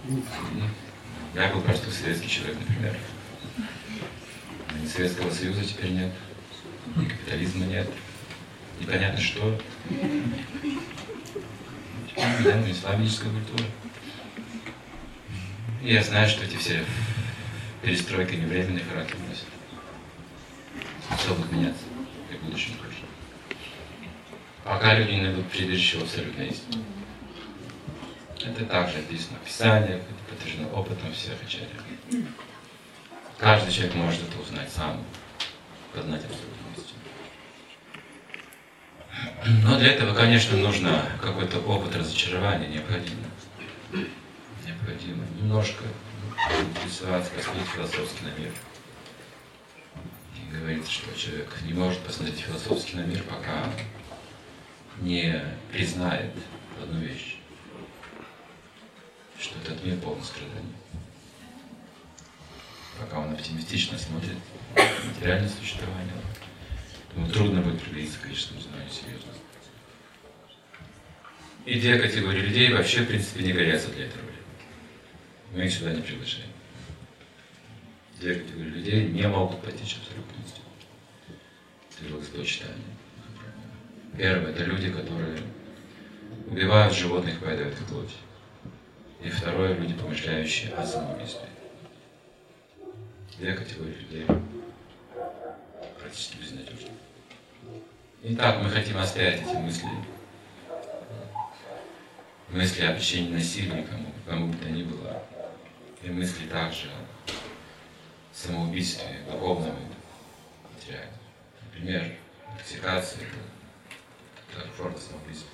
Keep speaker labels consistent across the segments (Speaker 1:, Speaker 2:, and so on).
Speaker 1: Я был просто советский человек, например. Ни Советского Союза теперь нет, ни капитализма нет. Непонятно что. Да, ну, исламическая культура. И я знаю, что эти все перестройки не временный характер носят. Все будет меняться и в будущем тоже. Пока люди не найдут прибежище в абсолютной истине. Это также описано в Писаниях, это подтверждено опытом всех учителей. Каждый человек может это узнать сам, познать абсолютную истину. Но для этого, конечно, нужно какой-то опыт разочарования, необходимо. Немножко интересоваться, посмотреть философски на мир. И говорится, что человек не может посмотреть философски на мир, пока не признает одну вещь, что этот мир полон страданий. Пока он оптимистично смотрит на материальное существование, ему трудно будет приблизиться к личному знанию серьезно. И две категории людей вообще, в принципе, не годятся для этой роли. Мы их сюда не приглашаем. Две категории людей не могут постичь абсолютную истину. Это благосочетание. Первое – это люди, которые убивают животных, поедают их плоть. И второе – люди, помышляющие о самоубийстве. Две категории людей практически безнадежны. Итак, мы хотим оставить эти мысли о причине насилия кому бы то ни было, и мысли также о самоубийстве, духовном и материальном. Например, интоксикация – это форма самоубийства.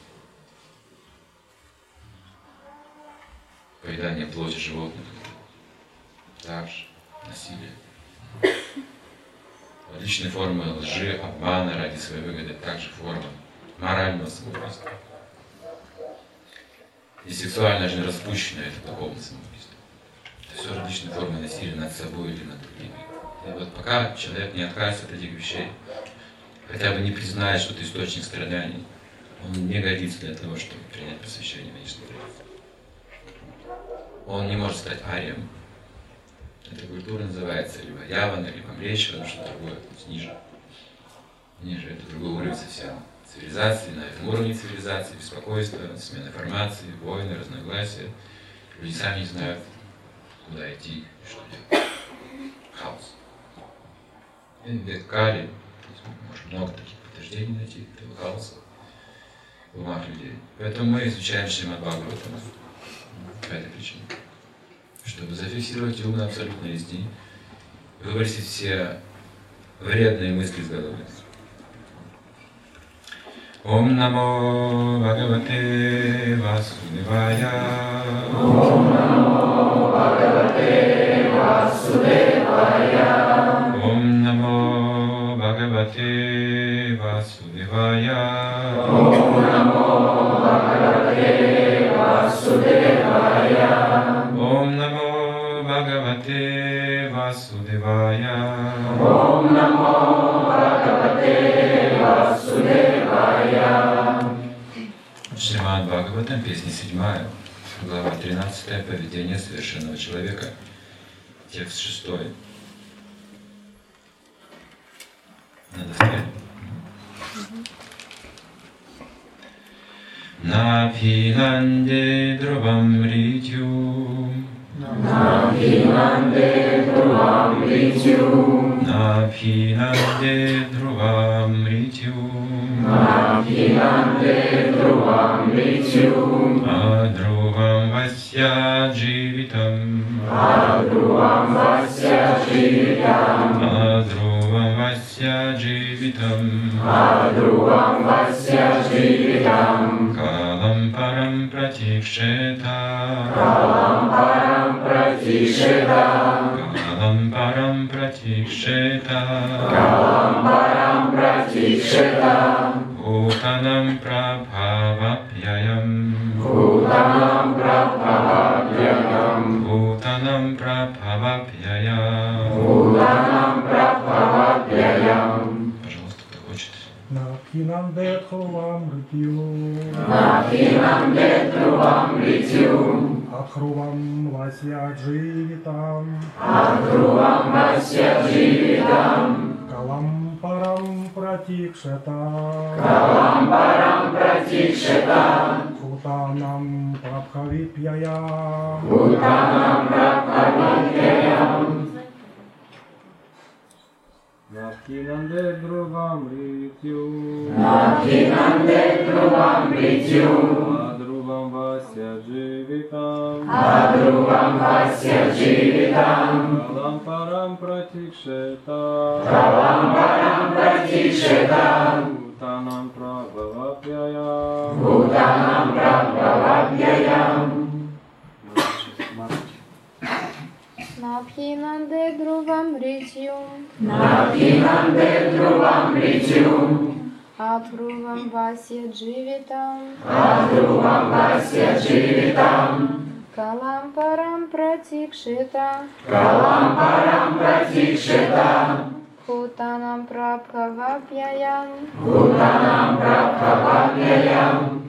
Speaker 1: Поедание плоти животных – также насилие. Различные формы лжи, обмана ради своей выгоды – также форма морального самоубийства. И сексуальная жизнь распущенная – это духовное самоубийство. Это все различные формы насилия над собой или над другими. И вот пока человек не откажется от этих вещей, хотя бы не признает, что это источник страданий, он не годится для того, чтобы принять посвящение вечной традиции. Он не может стать арием. Эта культура называется либо явана, либо млечева, что другое, то есть ниже. Ниже это другой уровень совсем. Цивилизации, на этом уровне цивилизации, беспокойство, смена формации, войны, разногласия. Люди сами не знают, куда идти и что делать. Хаос. И век Кали, можно много таких подтверждений найти этого хаоса в умах людей. Поэтому мы изучаем Шримад Бхагаватам по этой причине. Чтобы зафиксировать ум на абсолютной истине, выбросить все вредные мысли из головы. Ом намо Бхагавате Васудевая.
Speaker 2: Ом намо Бхагавате Васудевая.
Speaker 1: Ом намо Бхагавате Васудевая.
Speaker 2: Ом намо Бхагавате Васудевая.
Speaker 1: Ом намо Бхагавате Васудевая.
Speaker 2: Ом намо Бхагавате Васудевая.
Speaker 1: Шримад Бхагаватам, песня 7, глава 13, поведение совершенного человека, текст 6. Надо сказать. Напинанде друвам ритю.
Speaker 2: Напинанде друвам ритю.
Speaker 1: Напинанде друвам ритю.
Speaker 2: Напинанде друвам ритю.
Speaker 1: Адрувам вася дживитам.
Speaker 2: Адрувам вася дживитам.
Speaker 1: Адрувам вася дживитам.
Speaker 2: Адрувам вася дживитам.
Speaker 1: Калам парам пратикшета.
Speaker 2: Калам парам пратикшета.
Speaker 1: Калам парам пратикшета.
Speaker 2: Калам парам пратикшета.
Speaker 1: Бхутанам прабхавапьяям.
Speaker 2: Бхутанам прабхавапьяям.
Speaker 1: Бхутанам прабхавапьяям.
Speaker 2: Бхутанам прабхавапьяям.
Speaker 1: Пожалуйста, кто хочет.
Speaker 3: Напинанде друвам ритю.
Speaker 2: Напинанде друвам ритю.
Speaker 3: Адхрувам вася дживитам.
Speaker 2: Адхрувам вася дживитам.
Speaker 3: Калампарам пратикшета.
Speaker 2: Калампарам пратикшета.
Speaker 3: Бхутанам прабхавипьяя.
Speaker 2: Бхутанам прабхавипьяя.
Speaker 4: Набхинанде друвам ритю.
Speaker 2: Набхинанде друвам ритю.
Speaker 4: Адрувам вася дживитам.
Speaker 2: Адрувам вася дживитам.
Speaker 4: Калампарам пратикшета.
Speaker 2: Калампарам пратикшета.
Speaker 4: Бхутанам прабхавапьяя.
Speaker 2: Бхутанам прабхавапьяя.
Speaker 5: Набхинанде друвам ритю.
Speaker 2: Набхинанде друвам ритю.
Speaker 5: Адхрувам вася дживитам.
Speaker 2: Адрувам вася дживитам.
Speaker 5: Калампарам пратикшета.
Speaker 2: Калампарам пратикшета.
Speaker 5: Бхутанам прабхавапьяям.
Speaker 2: Бхутанам прабхавапьяям.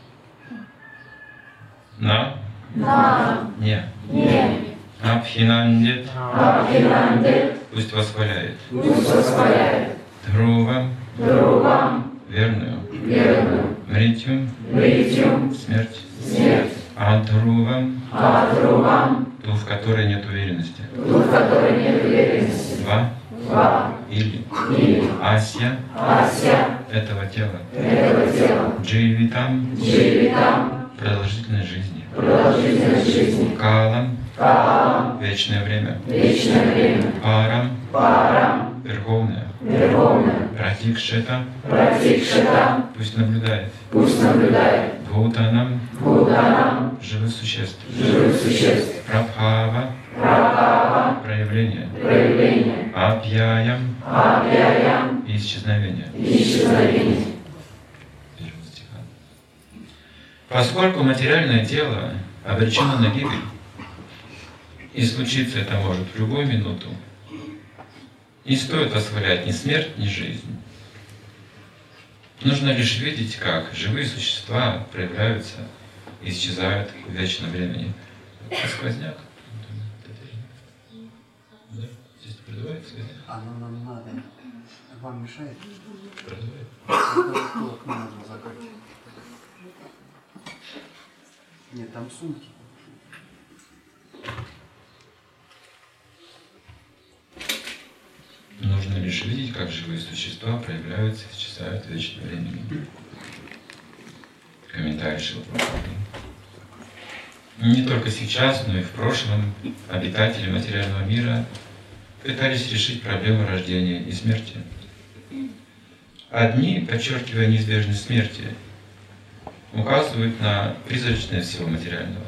Speaker 1: На? Не.
Speaker 2: Не.
Speaker 1: Абхинандит.
Speaker 2: Абхинандит.
Speaker 1: Пусть восхваляет.
Speaker 2: Пусть восхваляет.
Speaker 1: Друвам.
Speaker 2: Друвам.
Speaker 1: Верную.
Speaker 2: Верную.
Speaker 1: Мритюм.
Speaker 2: Мритюм.
Speaker 1: Смерть.
Speaker 2: Смерть.
Speaker 1: Адрувам.
Speaker 2: Адрувам.
Speaker 1: Ту, в которой нет уверенности.
Speaker 2: Ту, в которой нет уверенности.
Speaker 1: Два.
Speaker 2: Два.
Speaker 1: Или. Ася.
Speaker 2: Ася.
Speaker 1: Этого тела.
Speaker 2: Этого тела.
Speaker 1: Дживитам.
Speaker 2: Дживитам.
Speaker 1: Продолжительной жизни.
Speaker 2: Продолжительность жизни.
Speaker 1: Калам.
Speaker 2: Калам.
Speaker 1: Вечное время.
Speaker 2: Вечное время.
Speaker 1: Парам.
Speaker 2: Парам.
Speaker 1: Верховное.
Speaker 2: Верховное.
Speaker 1: Пратикшета.
Speaker 2: Пратикшета.
Speaker 1: Пусть наблюдает.
Speaker 2: Пусть наблюдает.
Speaker 1: Бхутанам.
Speaker 2: Бхутанам.
Speaker 1: Живых существ.
Speaker 2: Живых существ.
Speaker 1: Прабхава.
Speaker 2: Прабхава.
Speaker 1: Проявление.
Speaker 2: Проявление.
Speaker 1: Апьяям.
Speaker 2: Апьяям.
Speaker 1: И исчезновение.
Speaker 2: Исчезновение.
Speaker 1: Первого стиха. Поскольку материальное тело обречено на гибель, и случиться это может в любую минуту, не стоит восхвалять ни смерть, ни жизнь. Нужно лишь видеть, как живые существа проявляются и исчезают в вечном времени. Сквозняк. Да? Здесь продувает сквозняк?
Speaker 6: Оно нам надо. Вам мешает?
Speaker 1: Продувает.
Speaker 6: Это окно можно закрыть. Нет, там сумки.
Speaker 1: Нужно лишь видеть, как живые существа проявляются и исчезают в вечном времени. Комментарий Шрила Прабхупады. Не только сейчас, но и в прошлом обитатели материального мира пытались решить проблему рождения и смерти. Одни, подчеркивая неизбежность смерти, указывают на призрачность всего материального,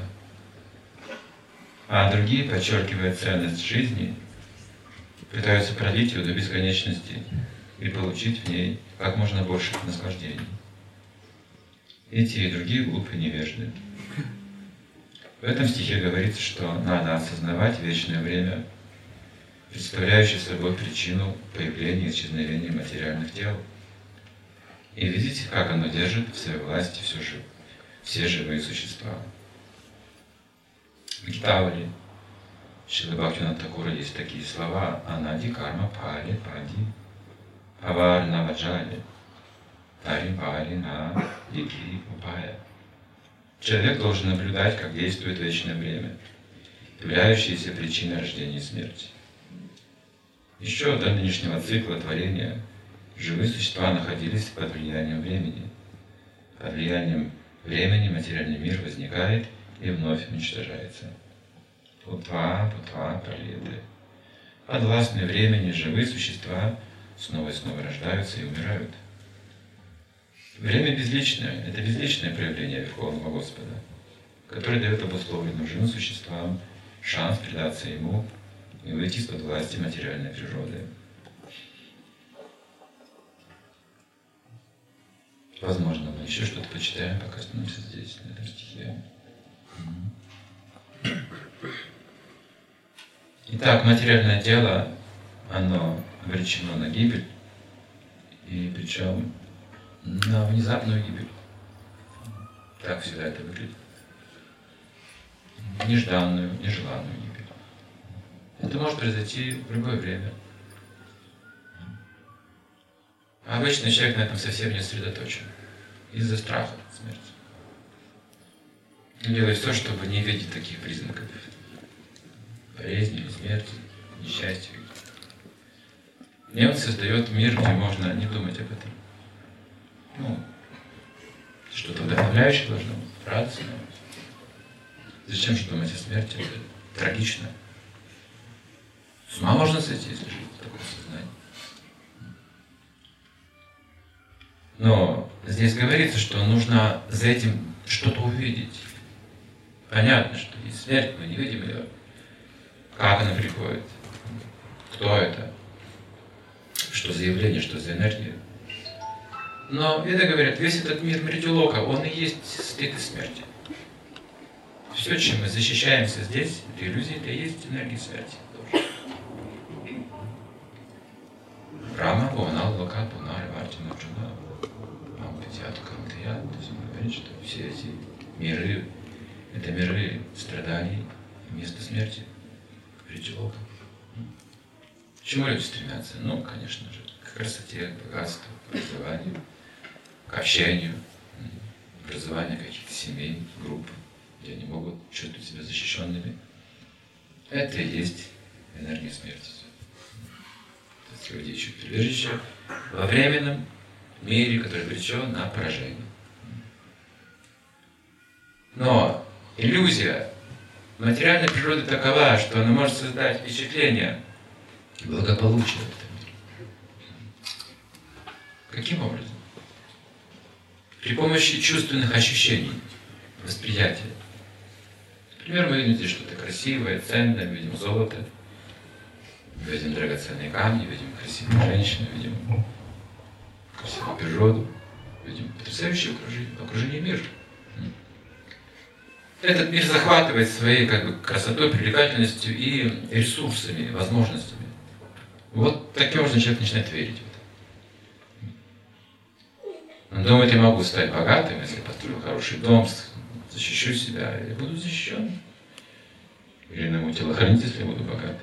Speaker 1: а другие, подчеркивая ценность жизни, пытаются продлить ее до бесконечности и получить в ней как можно больше наслаждений. И те, и другие глупые невежды. В этом стихе говорится, что надо осознавать вечное время, представляющее собой причину появления и исчезновения материальных тел, и видеть, как оно держит в своей власти все живые существа. В Гитавали Шрилы Бхактивинода Тхакура есть такие слова: «Анади карма пали пади, авар наваджали, тари пали на дики упая». Человек должен наблюдать, как действует вечное время, являющееся причиной рождения и смерти. Еще до нынешнего цикла творения живые существа находились под влиянием времени. Под влиянием времени материальный мир возникает и вновь уничтожается. Путва, пролеты. Подвластные времени живые существа снова и снова рождаются и умирают. Время безличное – это безличное проявление Верховного Господа, которое дает обусловленным живым существам шанс предаться Ему и выйти из-под власти материальной природы. Возможно, мы еще что-то почитаем, пока остановимся здесь, на этом стихе. Итак, материальное тело, оно обречено на гибель, и причем на внезапную гибель. Так всегда это выглядит. нежданную, нежеланную гибель. Это может произойти в любое время. А обычный человек на этом совсем не сосредоточен. Из-за страха смерти. Он делает все, чтобы не видеть таких признаков болезни или смерти, несчастья. И он создает мир, где можно не думать об этом. Что-то вдохновляющее должно быть, радостное. Зачем же думать о смерти? Это трагично. С ума можно сойти, если жить в таком сознании. Но здесь говорится, что нужно за этим что-то увидеть. Понятно, что есть смерть, мы не видим ее. Как она приходит? Кто это? Что за явление, что за энергия? Но веды говорят, весь этот мир Мритюлока, он и есть след смерти. Все, чем мы защищаемся здесь, это иллюзии, это и есть энергия смерти. Рама, Бхаванал, Лока, Пунар, Вартина, Джуна, Мампатиат, Кантаят. То есть он говорит, что все эти миры, это миры страданий, место смерти, Мритюлока. К чему люди стремятся? Ну, конечно же, к красоте, к богатству, к образованию, к общению, образованию каких-то семей, групп, где они могут чувствовать себя защищенными. Это и есть энергия смерти. То есть люди ищут прибежище во временном мире, который обречен на поражение. Но иллюзия материальной природы такова, что она может создать впечатление благополучия в этом мире. Каким образом? При помощи чувственных ощущений, восприятия. Например, мы видим здесь что-то красивое, ценное, мы видим золото, мы видим драгоценные камни, видим красивую женщину, видим красивую природу, видим потрясающее окружение мира. Этот мир захватывает своей красотой, привлекательностью и ресурсами, возможностями. Вот таким образом человек начинает верить в это. Он думает, я могу стать богатым, если построю хороший дом, защищу себя, я буду защищен. Или найму телохранителя, если я буду богат.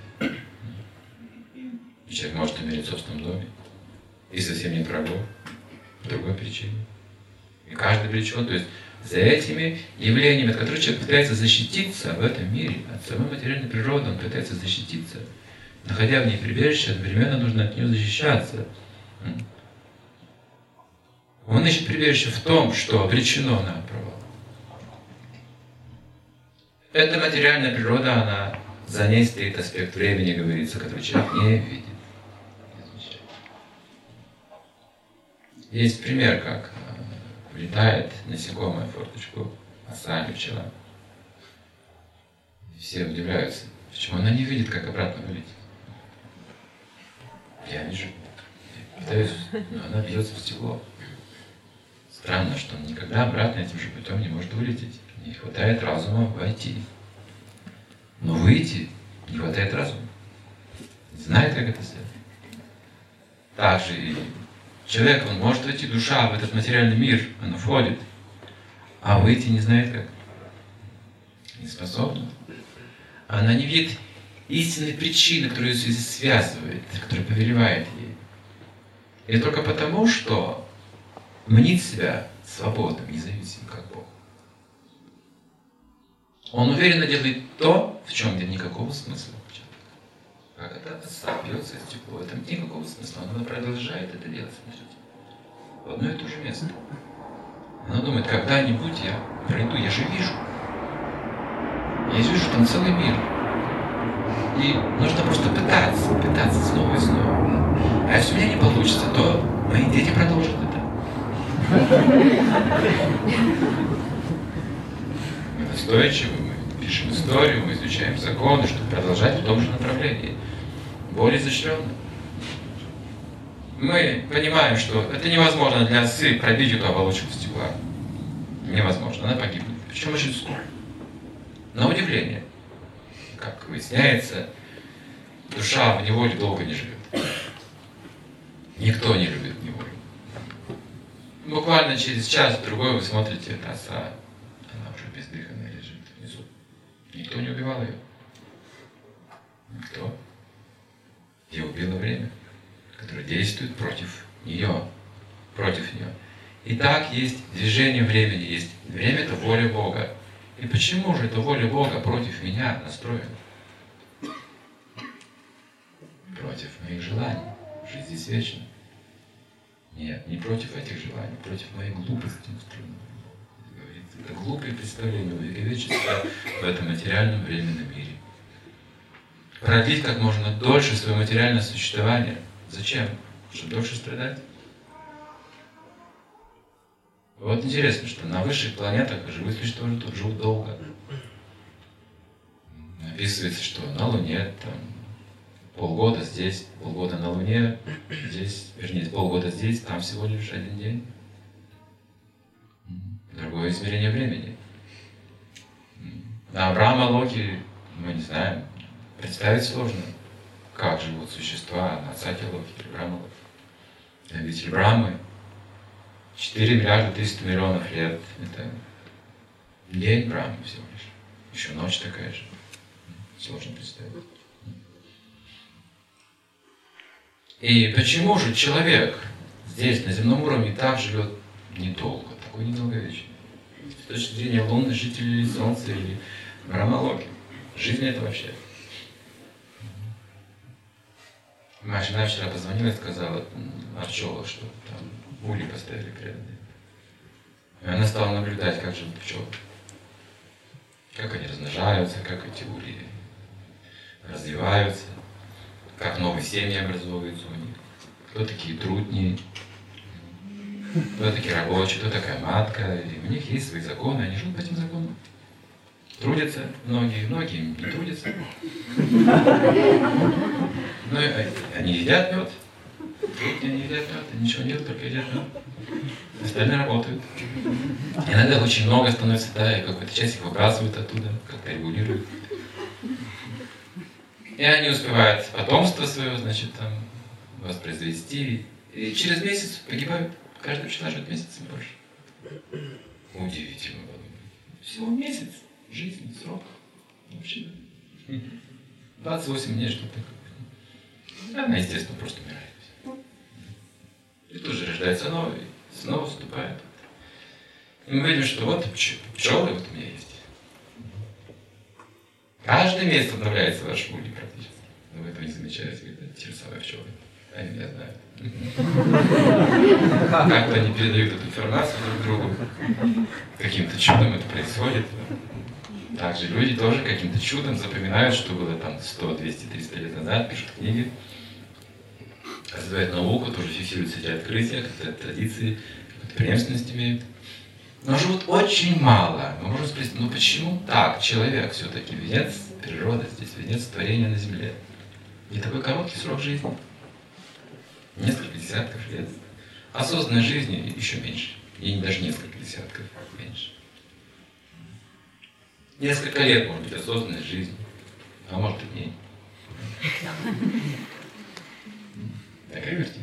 Speaker 1: И человек может умереть в собственном доме. И совсем нет врагов. По другой причине. И каждый влечен. То есть за этими явлениями, от которых человек пытается защититься в этом мире, от самой материальной природы, он пытается защититься. Находя в ней прибежище, одновременно нужно от нее защищаться. Он ищет прибежище в том, что обречено на провал. Эта материальная природа, за ней стоит аспект времени, говорится, который человек не видит. Есть пример, как влетает насекомое в форточку оса или пчела. Все удивляются, почему она не видит, как обратно вылететь. Я вижу. Я пытаюсь, но она бьется в стекло. Странно, что он никогда обратно этим же путем не может вылететь. Не хватает разума войти. Но выйти не хватает разума. Знает, как это сделать. Так же и человек, он может войти, душа в этот материальный мир, она входит, а выйти не знает как. Не способна. Она не видит истинной причины, которая ее связывает, которая повелевает ей. И только потому, что мнит себя свободным, независимым, как Бог. Он уверенно делает то, в чем нет никакого смысла. Как это оса бьется в стекло, в этом нет никакого смысла. Она продолжает это делать, смотрите, в одно и то же место. Она думает, когда-нибудь я пройду, я же вижу. Я вижу там целый мир. И нужно просто пытаться снова и снова. А если у меня не получится, то мои дети продолжат это. Мы настойчивы, мы пишем историю, мы изучаем законы, чтобы продолжать в том же направлении. Более изощренно. Мы понимаем, что это невозможно для осы пробить эту оболочку стекла. Невозможно, она погибнет. Причем очень скоро. На удивление, как выясняется, душа в неволе долго не живет. Никто не любит неволю. Буквально через час-другой вы смотрите, эта оса, она уже бездыханная лежит внизу. Никто Никто не убивал ее. Никто. Ее убило время, которое действует против нее. Против нее. Итак, есть движение времени, есть время — это воля Бога. И почему же эта воля Бога против меня настроена? Против моих желаний. Жизнь здесь вечна. Нет, не против этих желаний, против моей глупости настроена. Это глупое представление увековечиться в этом материальном временном мире. Продлить как можно дольше свое материальное существование. Зачем? Чтобы дольше страдать? Вот интересно, что на высших планетах живые существа живут долго. Описывается, что на Луне там полгода здесь, полгода на Луне, здесь, вернее, полгода здесь, там всего лишь 1 день. Другое измерение времени. А Брахма Локи, мы не знаем, представить сложно, как живут существа на Сати Локи или Брахма Локи. Обитель Брахмы 4 миллиарда 300 миллионов лет. Это день Брахмы всего лишь. Еще ночь такая же. Сложно представить. И почему же человек здесь, на земном уровне, так живет недолго, такой недолговечный? С точки зрения лунных жителей Солнца или Брахма Локи. Жизнь это вообще. Моя жена вчера позвонила и сказала Арчола, что там ули поставили преданные. И она стала наблюдать, как живут пчелы. Как они размножаются, как эти ули развиваются, как новые семьи образовываются у них. Кто такие трутни, кто такие рабочие, кто такая матка. И у них есть свои законы, они живут по этим законам. Трудятся многие не трудятся. Но они едят мед. Трутни они едят мед, они ничего не делают, только едят мед. Остальные работают. Иногда очень много становится, да, и какую-то часть их выбрасывают оттуда, как-то регулируют. И они успевают потомство свое, значит, там, воспроизвести. И через месяц погибают. Каждый пчела живет месяцем больше. Удивительно. Всего месяц жизни, срок. Вообще. 28 дней что-то такое. Она, естественно, просто умирает. И тут же рождается новый, снова вступает. И мы видим, что вот пчелы вот у меня есть. Каждый месяц обновляется ваш улей практически. Но вы этого не замечаете, когда те же самые пчелы. Они меня знают. Как-то они передают эту информацию друг другу. Каким-то чудом это происходит. Также люди тоже каким-то чудом запоминают, что было там 100, 200, 300 лет назад, пишут книги, развивают науку, тоже фиксируют эти открытия, какие-то традиции, какую-то преемственность имеют. Но живут очень мало. Мы можем спросить, ну почему так? Человек все-таки венец природы, здесь венец творения на земле. Не такой короткий срок жизни. Несколько десятков лет. Осознанной жизни еще меньше. И даже несколько десятков меньше. Несколько лет, может быть, осознанной жизни. А может и дней. Такая картина.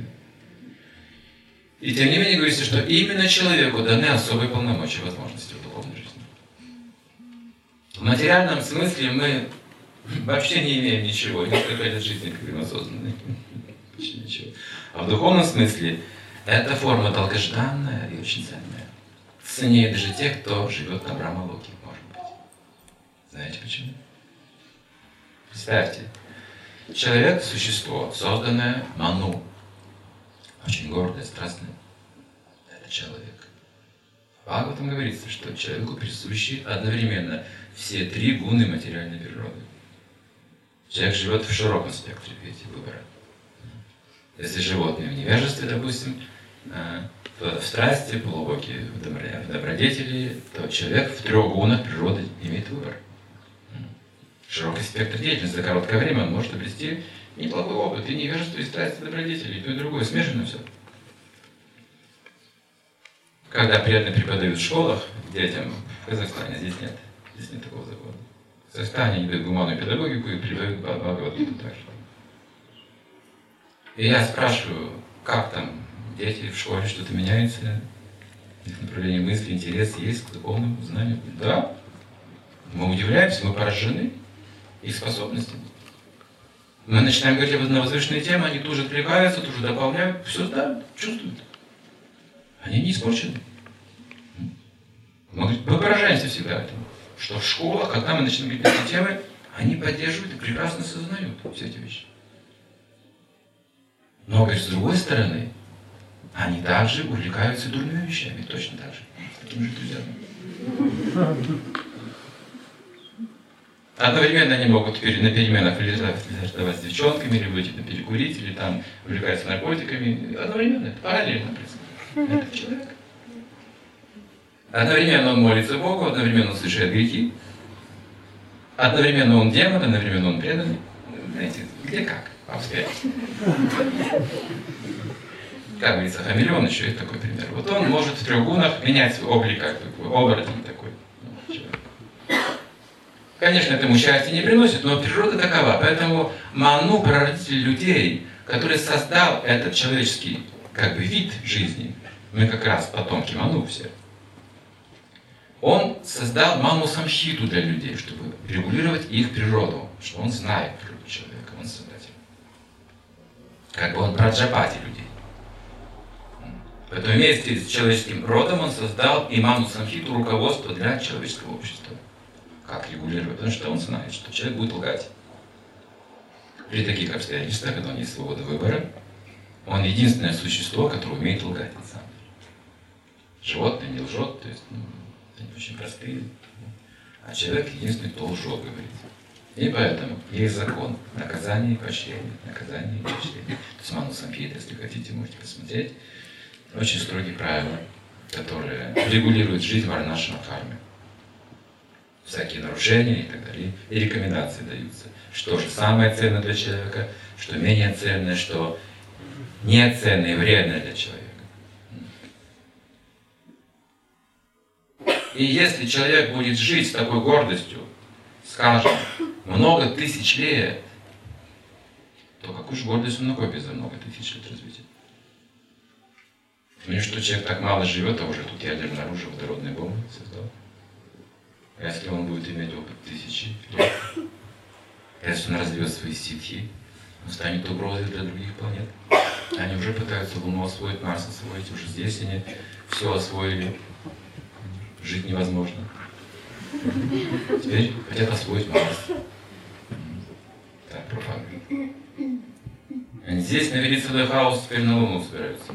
Speaker 1: И тем не менее говорится, что именно человеку даны особые полномочия и возможности в духовной жизни. В материальном смысле мы вообще не имеем ничего. Несколько лет жизни, как осознанные. Вообще ничего. А в духовном смысле эта форма долгожданная и очень ценная. Ценнее даже тех, кто живет на Брахма Локе, может быть. Знаете почему? Представьте, человек – существо, созданное Ману. Очень гордое, страстное. Это человек. В Бхагаватам говорится, что человеку присущи одновременно все 3 гуны материальной природы. Человек живет в широком спектре, видите, выбора. Если животные в невежестве, допустим, в страсти, полубоги в добродетели, то человек в 3 гунах природы имеет выбор. Широкий спектр деятельности за короткое время он может обрести неплохой опыт. И невежество, и страсть, и добродетели, и то, и другое. Смешано все. Когда преданно преподают в школах детям в Казахстане, здесь нет. Здесь нет такого закона. В Казахстане они дают гуманную педагогику и преподают Бхагавад-гиту также. И я спрашиваю, как там дети в школе, что-то меняется? Их направление мысли, интерес есть к духовному знанию? Да. Мы удивляемся, мы поражены их способностями. Мы начинаем говорить на возвышенные темы, они тут же отвлекаются, тут же добавляют, все да, чувствуют. Они не испорчены. Мы поражаемся всегда этому, что в школах, когда мы начинаем говорить на эти темы, они поддерживают и прекрасно осознают все эти вещи. Но, говорит, с другой стороны, они также увлекаются дурными вещами, точно так же, с таким же энтузиазмом. Одновременно они могут на переменах флиртовать с девчонками, или выйти перекурить, или там увлекаться наркотиками. Одновременно, параллельно происходит. Это человек. Одновременно он молится Богу, одновременно он совершает грехи. Одновременно он демон, одновременно он преданный. Знаете, где как? Обстоятельства. Как говорится, хамелеон еще есть такой пример. Вот он может в 3 гунах менять свой облик, как бы, оборотень такой. Конечно, это ему счастье не приносит, но природа такова. Поэтому Ману, прародитель людей, который создал этот человеческий как бы вид жизни, мы как раз потомки Ману все, он создал Ману Самхиту для людей, чтобы регулировать их природу, что он знает природу человека, он создатель. Как бы он праджапати людей. Поэтому вместе с человеческим родом он создал и Ману Самхиту руководство для человеческого общества. Как регулировать? Потому что он знает, что человек будет лгать. При таких обстоятельствах, когда у него есть свобода выбора, он единственное существо, которое умеет лгать на самом деле. Животное не лжет, то есть они очень простые. А человек единственный, кто лжет, говорит. И поэтому есть закон наказания и поощрения. Наказание и поощрение. То есть Ману Самхита, если хотите, можете посмотреть. Очень строгие правила, которые регулируют жизнь Варнашрама Дхармы. Всякие нарушения и так далее. И рекомендации даются. Что же самое ценное для человека, что менее ценное, что не ценное и вредное для человека. И если человек будет жить с такой гордостью, скажем, много тысяч лет, то какую же гордость он накопит за много тысяч лет развития? Ну и что человек так мало живет, а уже тут ядерное оружие, водородные бомбы создал. А если он будет иметь опыт 1000 лет, если он развьет свои ситхи, он станет угрозой для других планет. Они уже пытаются Луну освоить, Марс освоить, уже здесь они все освоили. Жить невозможно. Теперь хотят освоить Марс. Так, профаны. Они здесь навели целый хаос, теперь на Луну собираются.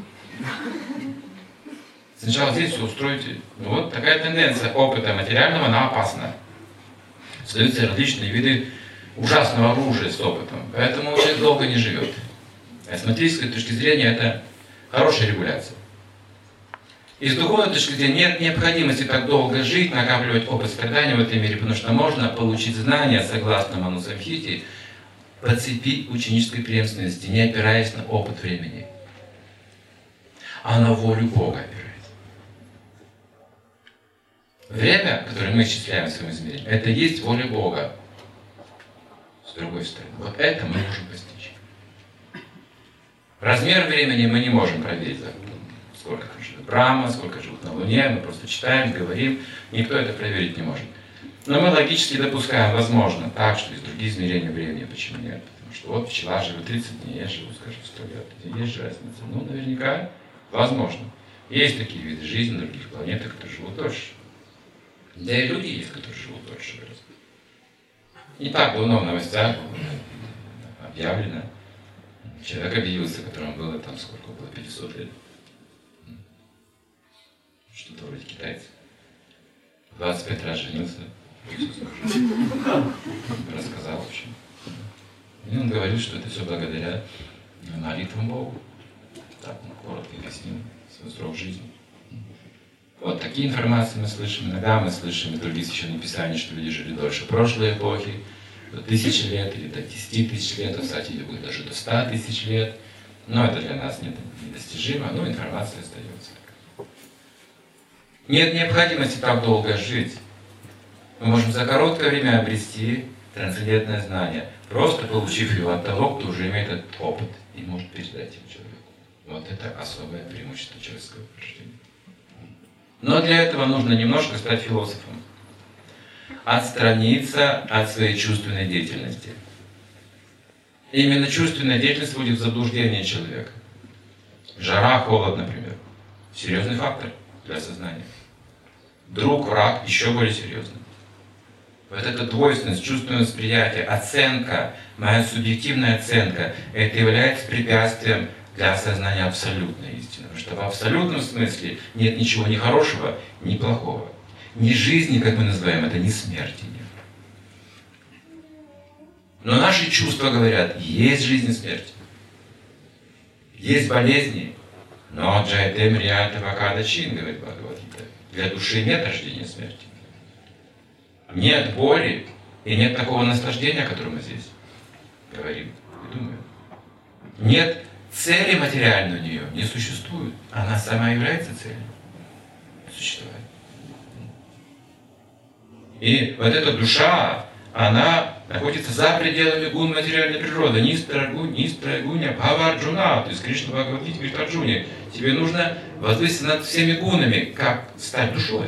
Speaker 1: Сначала здесь все устроите. Ну вот такая тенденция опыта материального, она опасна. Создаются различные виды ужасного оружия с опытом. Поэтому человек долго не живет. А с матерической точки зрения это хорошая регуляция. И с духовной точки зрения нет необходимости так долго жить, накапливать опыт страдания в этом мире, потому что можно получить знания, согласно Ману Самхите, по цепи ученической преемственности, не опираясь на опыт времени, а на волю Бога опираясь. Время, которое мы исчисляем в своем измерении, это есть воля Бога. С другой стороны. Вот это мы можем постичь. Размер времени мы не можем проверить. Сколько живет Брахма, сколько живут на Луне, мы просто читаем, говорим. Никто это проверить не может. Но мы логически допускаем, возможно, так, что есть другие измерения времени. Почему нет? Потому что вот пчела живет 30 дней, я живу, скажем, 100 лет. Есть же разница. Ну, наверняка, возможно. Есть такие виды жизни на других планетах, которые живут дольше. Да и люди есть, которые живут дольше. Не так давно в новостях объявлено. Человек объявился, которому было там сколько, около 500 лет. Что-то вроде китайца. 25 раз женился. Рассказал, в общем. И он говорил, что это все благодаря молитвам Богу. Так он коротко объяснил свой срок жизни. Вот такие информации мы слышим. Иногда мы слышим из других священных писаний, что люди жили дольше прошлой эпохи, до 1000 лет или до 10 тысяч лет, а кстати, будет даже до 100 тысяч лет. Но это для нас недостижимо, но информация остается. Нет необходимости так долго жить. Мы можем за короткое время обрести трансцендентное знание, просто получив его от того, кто уже имеет этот опыт и может передать его человеку. Вот это особое преимущество человеческого рождения. Но для этого нужно немножко стать философом. отстраниться от своей чувственной деятельности. Именно чувственная деятельность вводит в заблуждение человека. Жара, холод, например. Серьезный фактор для сознания. Друг, враг еще более серьезный. Вот эта двойственность, чувственное восприятие, оценка, моя субъективная оценка, это является препятствием для осознания абсолютной истины. Потому что в абсолютном смысле нет ничего ни хорошего, ни плохого. Ни жизни, как мы называем это, ни смерти нет. Но наши чувства говорят, есть жизнь и смерть. Есть болезни, но джайтем риата вакада чин, говорит Бхагавад-гита. Для души нет рождения и смерти. Нет боли и нет такого наслаждения, о котором мы здесь говорим и думаем. Нет цели материальной у нее, не существует. Она сама является целью. Существовать. И вот эта душа, она находится за пределами гун материальной природы. Нистра гуня бхава Арджуна. То есть Кришна Бхагавад-гите говорит Арджуне, тебе нужно возвыситься над всеми гунами, как стать душой.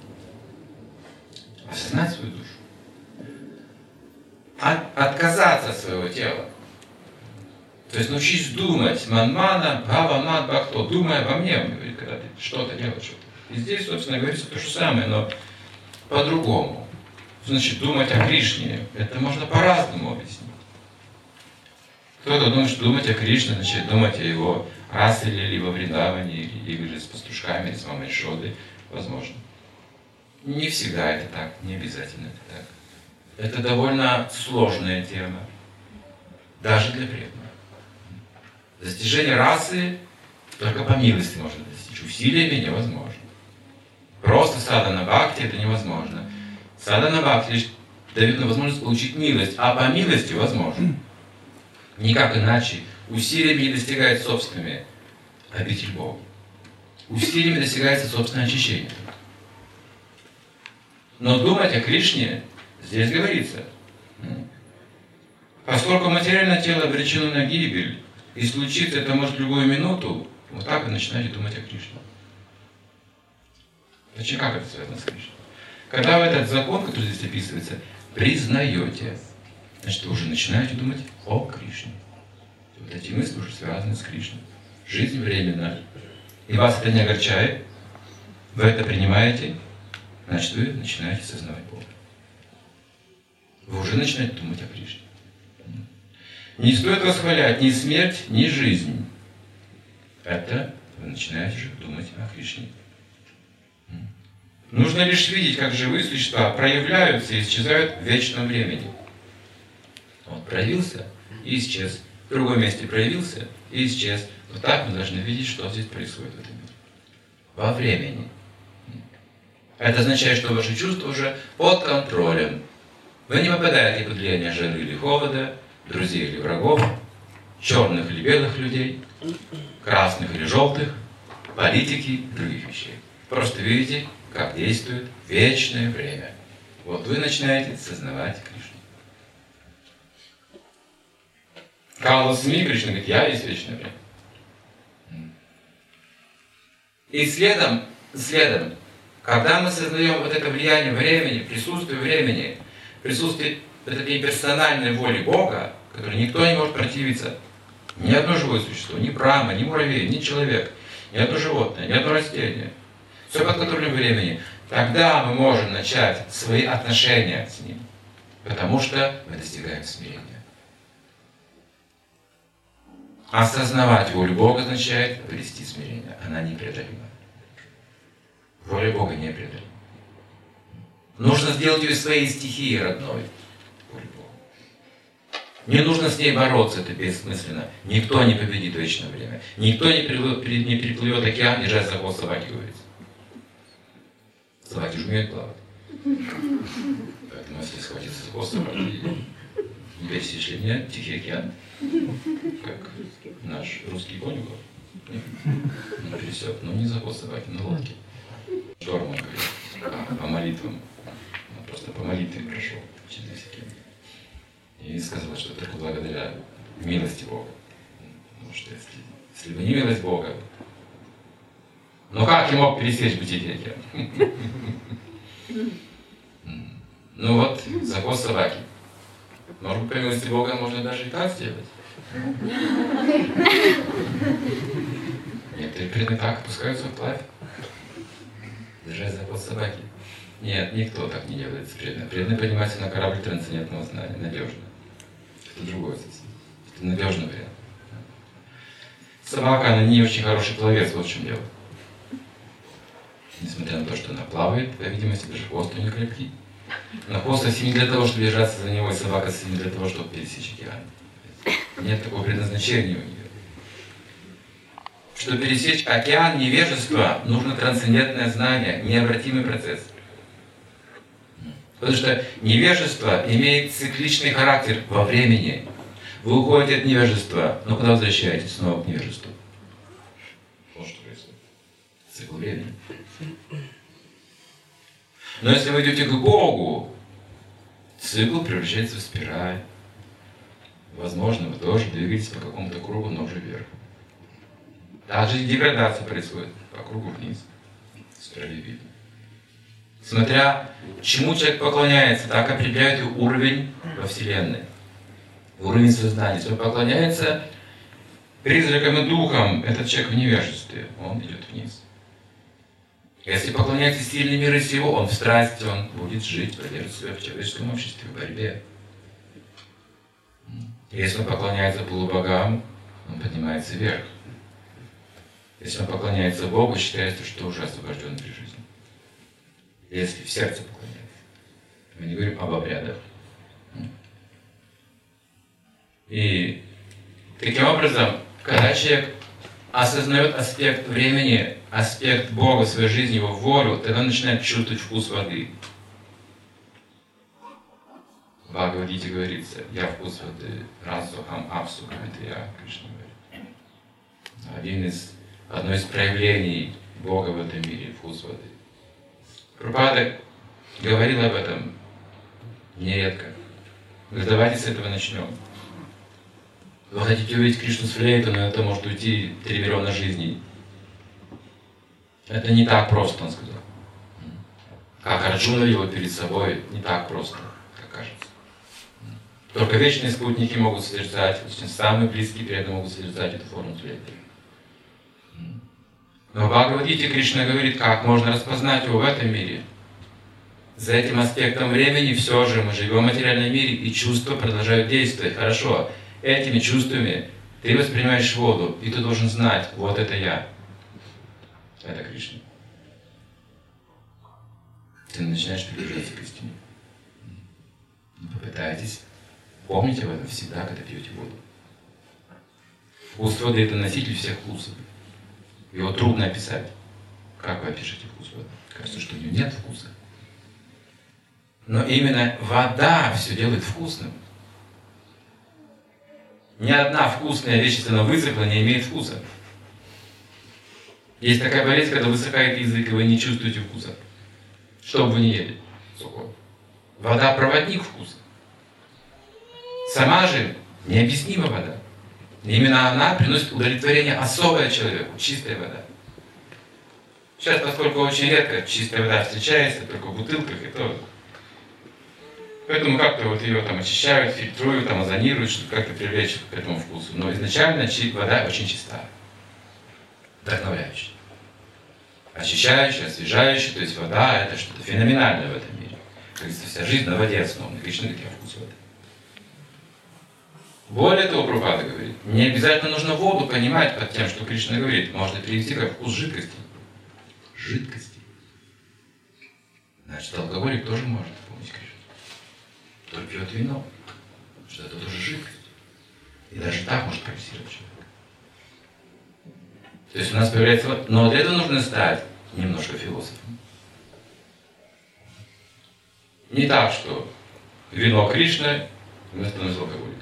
Speaker 1: Осознать свою душу. Отказаться от своего тела. То есть научись думать. Манмана, бхава, мат, бхакто. Думай обо мне, он говорит, когда ты что-то делаешь. И здесь, собственно, говорится то же самое, но по-другому. Значит, думать о Кришне, это можно по-разному объяснить. Кто-то думает, что думать о Кришне, значит, думать о его Раселе, либо Вриндаване, или игры с пастушками, или с мамой Шодой, возможно. Не всегда это так, не обязательно это так. Это довольно сложная тема, даже для преданных. Достижение расы только по милости можно достичь, усилиями невозможно. Просто садхана бхакти это невозможно. Садхана бхакти лишь дает нам возможность получить милость, а по милости возможно. Никак иначе. Усилиями не достигает собственными обитель Бога. Усилиями достигается собственное очищение. Но думать о Кришне здесь говорится. Поскольку материальное тело обречено на гибель, и случится это может в любую минуту, вот так вы начинаете думать о Кришне. Значит, как это связано с Кришной? Когда вы этот закон, который здесь описывается, признаете, значит, вы уже начинаете думать о Кришне. Вот эти мысли уже связаны с Кришной. Жизнь временна. И вас это не огорчает, вы это принимаете, значит, вы начинаете сознавать Бога. Вы уже начинаете думать о Кришне. Не стоит восхвалять ни смерть, ни жизнь. Это вы начинаете уже думать о Кришне. Нужно лишь видеть, как живые существа проявляются и исчезают в вечном времени. Он проявился и исчез. В другом месте проявился и исчез. Вот так мы должны видеть, что здесь происходит в этом мире. Во времени. Это означает, что ваши чувства уже под контролем. Вы не попадаете под влияние жары или холода, друзей или врагов, черных или белых людей, красных или желтых, политики и других вещей. Просто видите, как действует вечное время. Вот вы начинаете сознавать Кришну. Каласми Кришна говорит, я есть вечное время. И следом, когда мы сознаем вот это влияние времени, присутствие вот этой персональной воли Бога, которой никто не может противиться, ни одно живое существо, ни Брахма, ни муравей, ни человек, ни одно животное, ни одно растение, все под контролем времени, тогда мы можем начать свои отношения с Ним, потому что мы достигаем смирения. Осознавать волю Бога означает обрести смирение. Она непреодолима. Воля Бога непреодолима. Нужно сделать ее своей стихией родной. Волю Бога. Не нужно с ней бороться, это бессмысленно. Никто не победит в вечное время. Никто не переплывет океан, держась за хвост собаки, говорится. Собаки же умеют плавать. Поэтому если схватиться за хвост собаки, не пересечь ли меня Тихий океан, как наш русский конь был. Он пересек, но не за хвост собаки, на лодке. Шторм, он говорит, по молитвам. Он просто по молитве прошел через весь океан. И сказал, что только благодаря милости Бога. Потому что если бы не милость Бога, но как я мог пересечь бы Тихий океан? Ну вот, закон собаки. Может быть, по милости Бога можно даже и так сделать. Некоторые преданные так опускаются вплавь. Держать закон собаки. Нет, никто так не делает с преданным. Преданный поднимается на корабль трансцендентного знания. Надежно. Это другое совсем. Это надежный вариант. Собака, она не очень хороший пловец, вот в чем дело. Несмотря на то, что она плавает, по видимости, даже хвост у нее крепкий. Но хвост совсем не для того, чтобы держаться за него, и собака совсем не для того, чтобы пересечь океан. Нет такого предназначения у нее. Чтобы пересечь океан невежества, нужно трансцендентное знание, необратимый процесс. Потому что невежество имеет цикличный характер во времени. Вы уходите от невежества, но куда возвращаетесь? Снова к невежеству. Вот что происходит. Цикл времени. Но если вы идете к Богу, цикл превращается в спираль. Возможно, вы тоже двигаетесь по какому-то кругу, но уже вверх. Также и деградация происходит по кругу вниз. Спиралевидно. Смотря чему человек поклоняется, так определяет и уровень во Вселенной. Уровень сознания. Если он поклоняется призракам и духам, этот человек в невежестве, он идет вниз. Если поклоняется сильным мира сего, он в страсти, он будет жить, продерживать себя в человеческом обществе, в борьбе. Если он поклоняется полубогам, он поднимается вверх. Если он поклоняется Богу, считается, что уже освобожден при жизни. Если в сердце поклоняется. Мы не говорим об обрядах. И таким образом, когда человек осознает аспект времени, аспект Бога в своей жизни, его волю, тогда он начинает чувствовать вкус воды. В Бхагавад-гите говорится: «Я вкус воды, расухам апсухам», это я, Кришна говорит. Одно из проявлений Бога в этом мире — вкус воды. Прабхупада говорил об этом нередко. Говорит: давайте с этого начнем. Вы хотите увидеть Кришну с флейтом, но это может уйти 3 миллиона жизней. Это не так просто, он сказал. Как Арджуна его перед собой, не так просто, как кажется. Только вечные спутники могут созерцать, самые близкие преданные могут созерцать эту форму флейты. Но в Бхагавад-гите Кришна говорит, как можно распознать его в этом мире. За этим аспектом времени все же мы живем в материальном мире, и чувства продолжают действовать. Хорошо, этими чувствами ты воспринимаешь воду, и ты должен знать: вот это я. Это Кришна. Ты начинаешь приближаться к истине. Попытайтесь помнить об этом всегда, когда пьете воду. Вкус воды — это носитель всех вкусов. Его трудно описать. Как вы опишете вкус воды? Кажется, что у него нет вкуса. Но именно вода все делает вкусным. Ни одна вкусная вещь, если она высохла, не имеет вкуса. Есть такая болезнь, когда высыхает язык, и вы не чувствуете вкуса. Что бы вы ни ели сухое. Вода — проводник вкуса. Сама же необъяснима вода. Именно она приносит удовлетворение особое человеку, чистая вода. Сейчас, поскольку очень редко чистая вода встречается, только в бутылках, и то. Поэтому как-то вот ее там очищают, фильтруют, там озонируют, чтобы как-то привлечь к этому вкусу. Но изначально вода очень чистая, вдохновляющая, очищающая, освежающая. То есть вода — это что-то феноменальное в этом мире. Как говорится, вся жизнь на воде основана. Кришна говорит: я вкус воды. Более того, Прабхупада говорит, не обязательно нужно воду понимать под тем, что Кришна говорит. Можно перевести как вкус жидкости. Жидкости. Значит, алкоголик тоже может помнить Кришну. Кто пьет вино, что это тоже жидкость. И даже так может прогрессировать человек. То есть у нас появляется... Но для этого нужно стать немножко философом. Не так, что вино Кришны, мы становимся алкоголиками.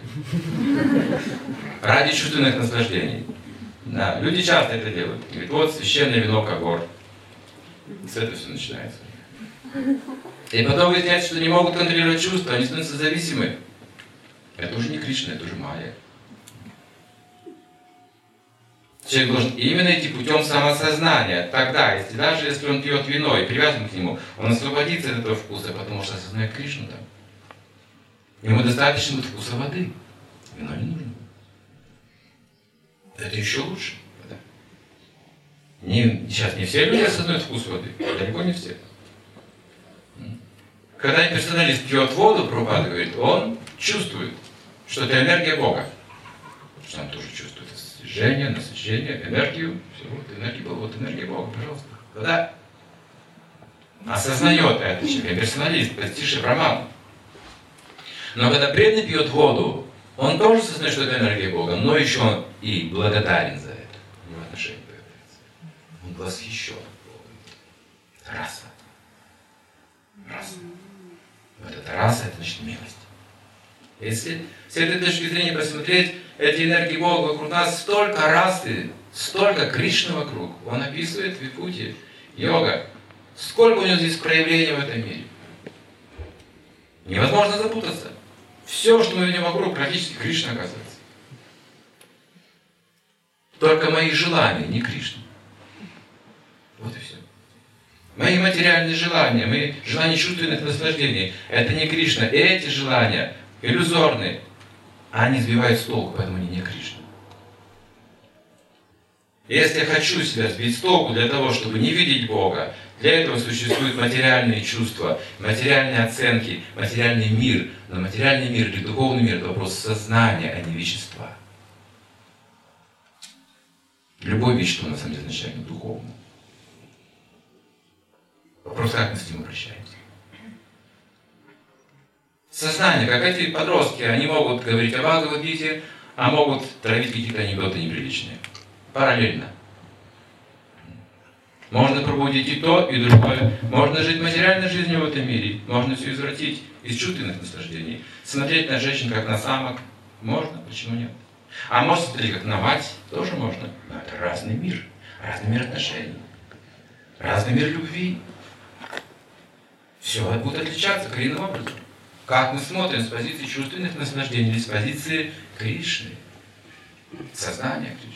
Speaker 1: Ради чувственных наслаждений. Да, люди часто это делают. Говорят: вот священное вино Кагор. С этого все начинается. И потом выясняется, что не могут контролировать чувства, они становятся зависимы. Это уже не Кришна, это уже Майя. Человек должен именно идти путем самосознания. Тогда, даже если он пьет вино и привязан к нему, он освободится от этого вкуса, потому что осознает Кришну там. Ему достаточно будет вкуса воды. Вино не нужно. Это еще лучше. Да. Сейчас не все люди осознают вкус воды. Далеко не все. Когда персоналист пьет воду, Прабхупада говорит, он чувствует, что это энергия Бога. Что он тоже чувствует освежение, насыщение, энергию. Все, вот энергия Бога, вот энергия Бога, пожалуйста. Когда осознает это человек, персоналист, постигший Браману. Но когда преданный пьет воду, он тоже осознает, что это энергия Бога, но еще он и благодарен за это. У него отношение появляется. Он восхищен Богом. Раса. Раса. Вот эта раса, это значит милость. Если с этой точки зрения посмотреть, эти энергии Бога вокруг нас, столько расы, столько Кришны вокруг. Он описывает в Випути, йога. Сколько у него здесь проявлений в этом мире. Невозможно запутаться. Все, что мы видим вокруг, практически Кришна оказывается. Только мои желания, не Кришна. Вот и все. Мои материальные желания, мои желания чувственных наслаждений, это не Кришна. Эти желания иллюзорные, они сбивают с толку, поэтому они не Кришна. Если я хочу себя сбить с толку для того, чтобы не видеть Бога, для этого существуют материальные чувства, материальные оценки, материальный мир. Но материальный мир или духовный мир – это вопрос сознания, а не вещества. Любое вещество, на самом деле, изначально духовно. Вопрос, как мы с ним обращаемся. Сознание, как эти подростки, они могут говорить о Бхагавад-гите, а могут травить какие-то анекдоты неприличные. Параллельно. Можно пробудить и то, и другое. Можно жить материальной жизнью в этом мире. Можно все извратить из чувственных наслаждений. Смотреть на женщин, как на самок. Можно, почему нет? А можно смотреть, как на мать. Тоже можно. Но это разный мир. Разный мир отношений. Разный мир любви. Все это будет отличаться коренным образом. Как мы смотрим с позиции чувственных наслаждений или с позиции Кришны. Сознания Кришны.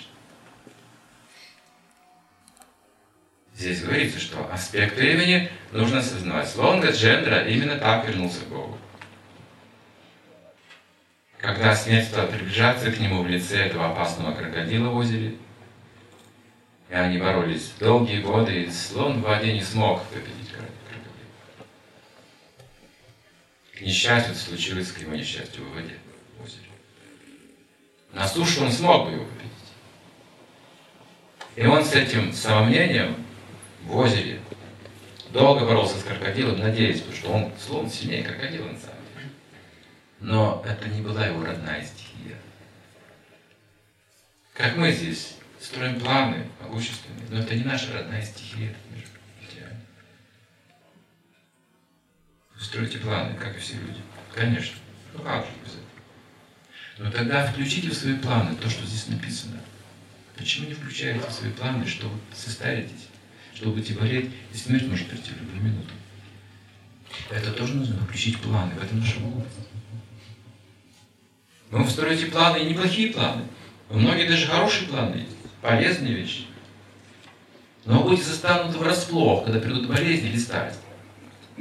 Speaker 1: Здесь говорится, что аспект времени нужно осознавать. Слон Гаджендра именно так вернулся к Богу. Когда смерть стала приближаться к нему в лице этого опасного крокодила в озере, и они боролись долгие годы, и слон в воде не смог победить крокодила. К несчастью, это случилось к его несчастью в воде, в озере. На суше он смог бы его победить. И он с этим самомнением в озере долго боролся с крокодилом, надеясь, что слон сильнее крокодила на самом деле. Но это не была его родная стихия. Как мы здесь строим планы могущественные, но это не наша родная стихия, это мир материальный. Вы строите планы, как и все люди. Конечно. Ну как же без этого? Но тогда включите в свои планы то, что здесь написано. Почему не включаете в свои планы, что вы состаритесь? Что вы будете болеть, и смерть может прийти в любую минуту. Это тоже нужно включить в планы, в этом наша мудрость. Вы строите планы, и неплохие планы. У многих даже хорошие планы есть, полезные вещи. Но вы будете застануты врасплох, когда придут болезни или старость. И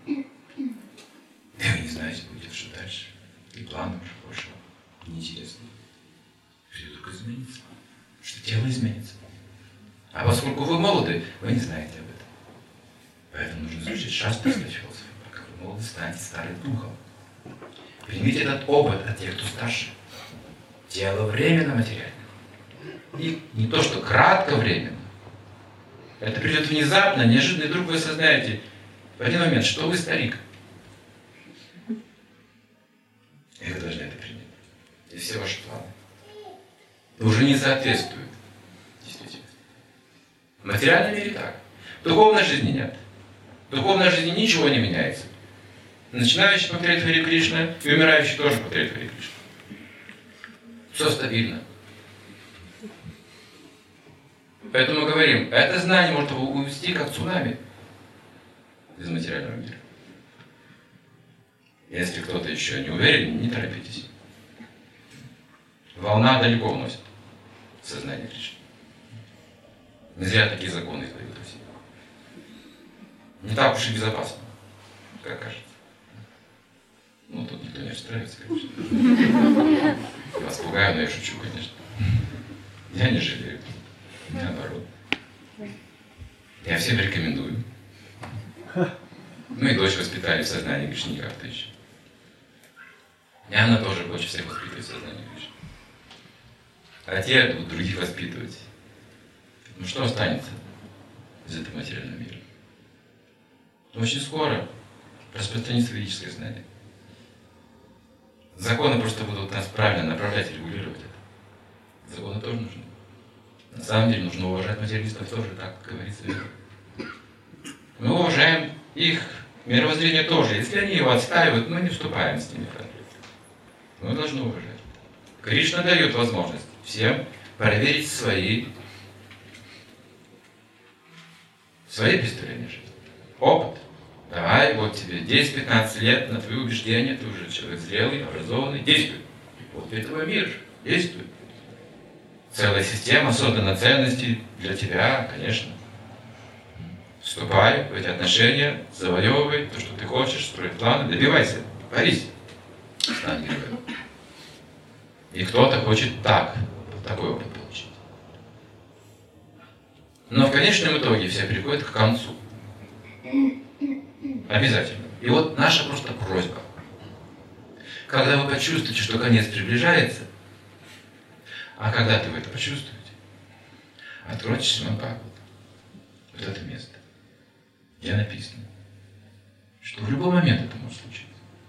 Speaker 1: вы не знаете, будет что дальше. И планы уже прошлого. Неинтересно. Все только изменится. Что тело изменится. А поскольку вы молоды, вы не знаете об этом. Поэтому нужно изучить шастры, стать философом. Пока вы молоды, станете старым духом. Примите этот опыт от тех, кто старше. Тело временно материально. И не то, что кратковременно. Это придет внезапно, неожиданно, и вдруг вы осознаете в один момент, что вы старик. И вы должны это принять. И все ваши планы уже не соответствуют. В материальном мире так. В духовной жизни нет. В духовной жизни ничего не меняется. Начинающий повторяет Хари Кришна, и умирающий тоже повторяет Хари Кришна. Все стабильно. Поэтому мы говорим, это знание может увести как цунами из материального мира. Если кто-то еще не уверен, не торопитесь. Волна далеко уносит сознание Кришны. Не зря такие законы издают в России. Не так уж и безопасно, как кажется. Ну, тут никто не расстраивается, конечно. Вас пугаю, но я шучу, конечно. Я не жалею. Наоборот. Я всем рекомендую. Мы дочь воспитали в сознании грешника, то еще. И она тоже хочет всех воспитывать в сознании грешника. А те будут других воспитывать. Ну что останется из этого материального мира? Очень скоро распространится ведическое знание. Законы просто будут нас правильно направлять, регулировать это. Законы тоже нужны. На самом деле нужно уважать материалистов тоже, так говорится. Мы уважаем их мировоззрение тоже. Если они его отстаивают, мы не вступаем с ними в конфликт. Мы должны уважать. Кришна дает возможность всем проверить свои представления жизни. Опыт. Давай, вот тебе 10-15 лет на твои убеждения, ты уже человек зрелый, образованный, действуй. Вот это твой мир, действуй. Целая система создана ценностей для тебя, конечно. Вступай в эти отношения, завоевывай то, что ты хочешь, строй планы, добивайся, борись. Стань героем. И кто-то хочет такой опыт получить. Но в конечном итоге все приходят к концу. Обязательно. И вот наша просто просьба. Когда вы почувствуете, что конец приближается, а когда ты это почувствуете, откройте Шримад Бхагават. Вот это место, где написано, что в любой момент это может случиться.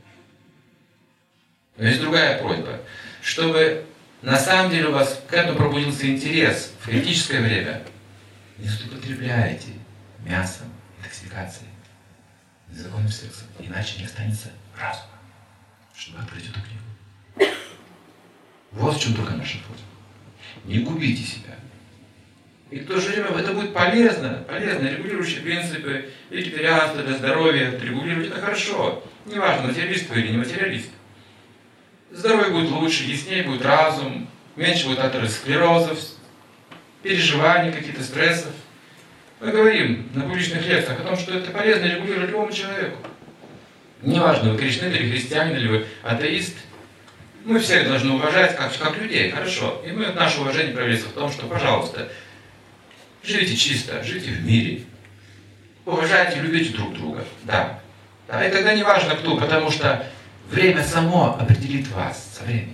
Speaker 1: Но есть другая просьба, чтобы на самом деле у вас к этому пробудился интерес в критическое время. Не злоупотребляйте мясом, интоксикацией, незаконным сексом, иначе не останется разума, чтобы открыть эту книгу. Вот в чем только наша просьба. Не губите себя. И в то же время это будет полезно, регулирующие принципы, вегетарианство для здоровья, регулировать это хорошо. Неважно, материалист вы или не материалист. Здоровье будет лучше, яснее будет разум, меньше будет атеросклерозов, переживаний, каких-то стрессов. Мы говорим на публичных лекциях о том, что это полезно регулировать любому человеку. Неважно, вы кришнаит или христианин, или вы атеист. Мы всех должны уважать как людей, хорошо. И наше уважение проявляется в том, что, пожалуйста, живите чисто, живите в мире. Уважайте, любите друг друга. Да. И тогда не важно кто, потому что время само определит вас со временем.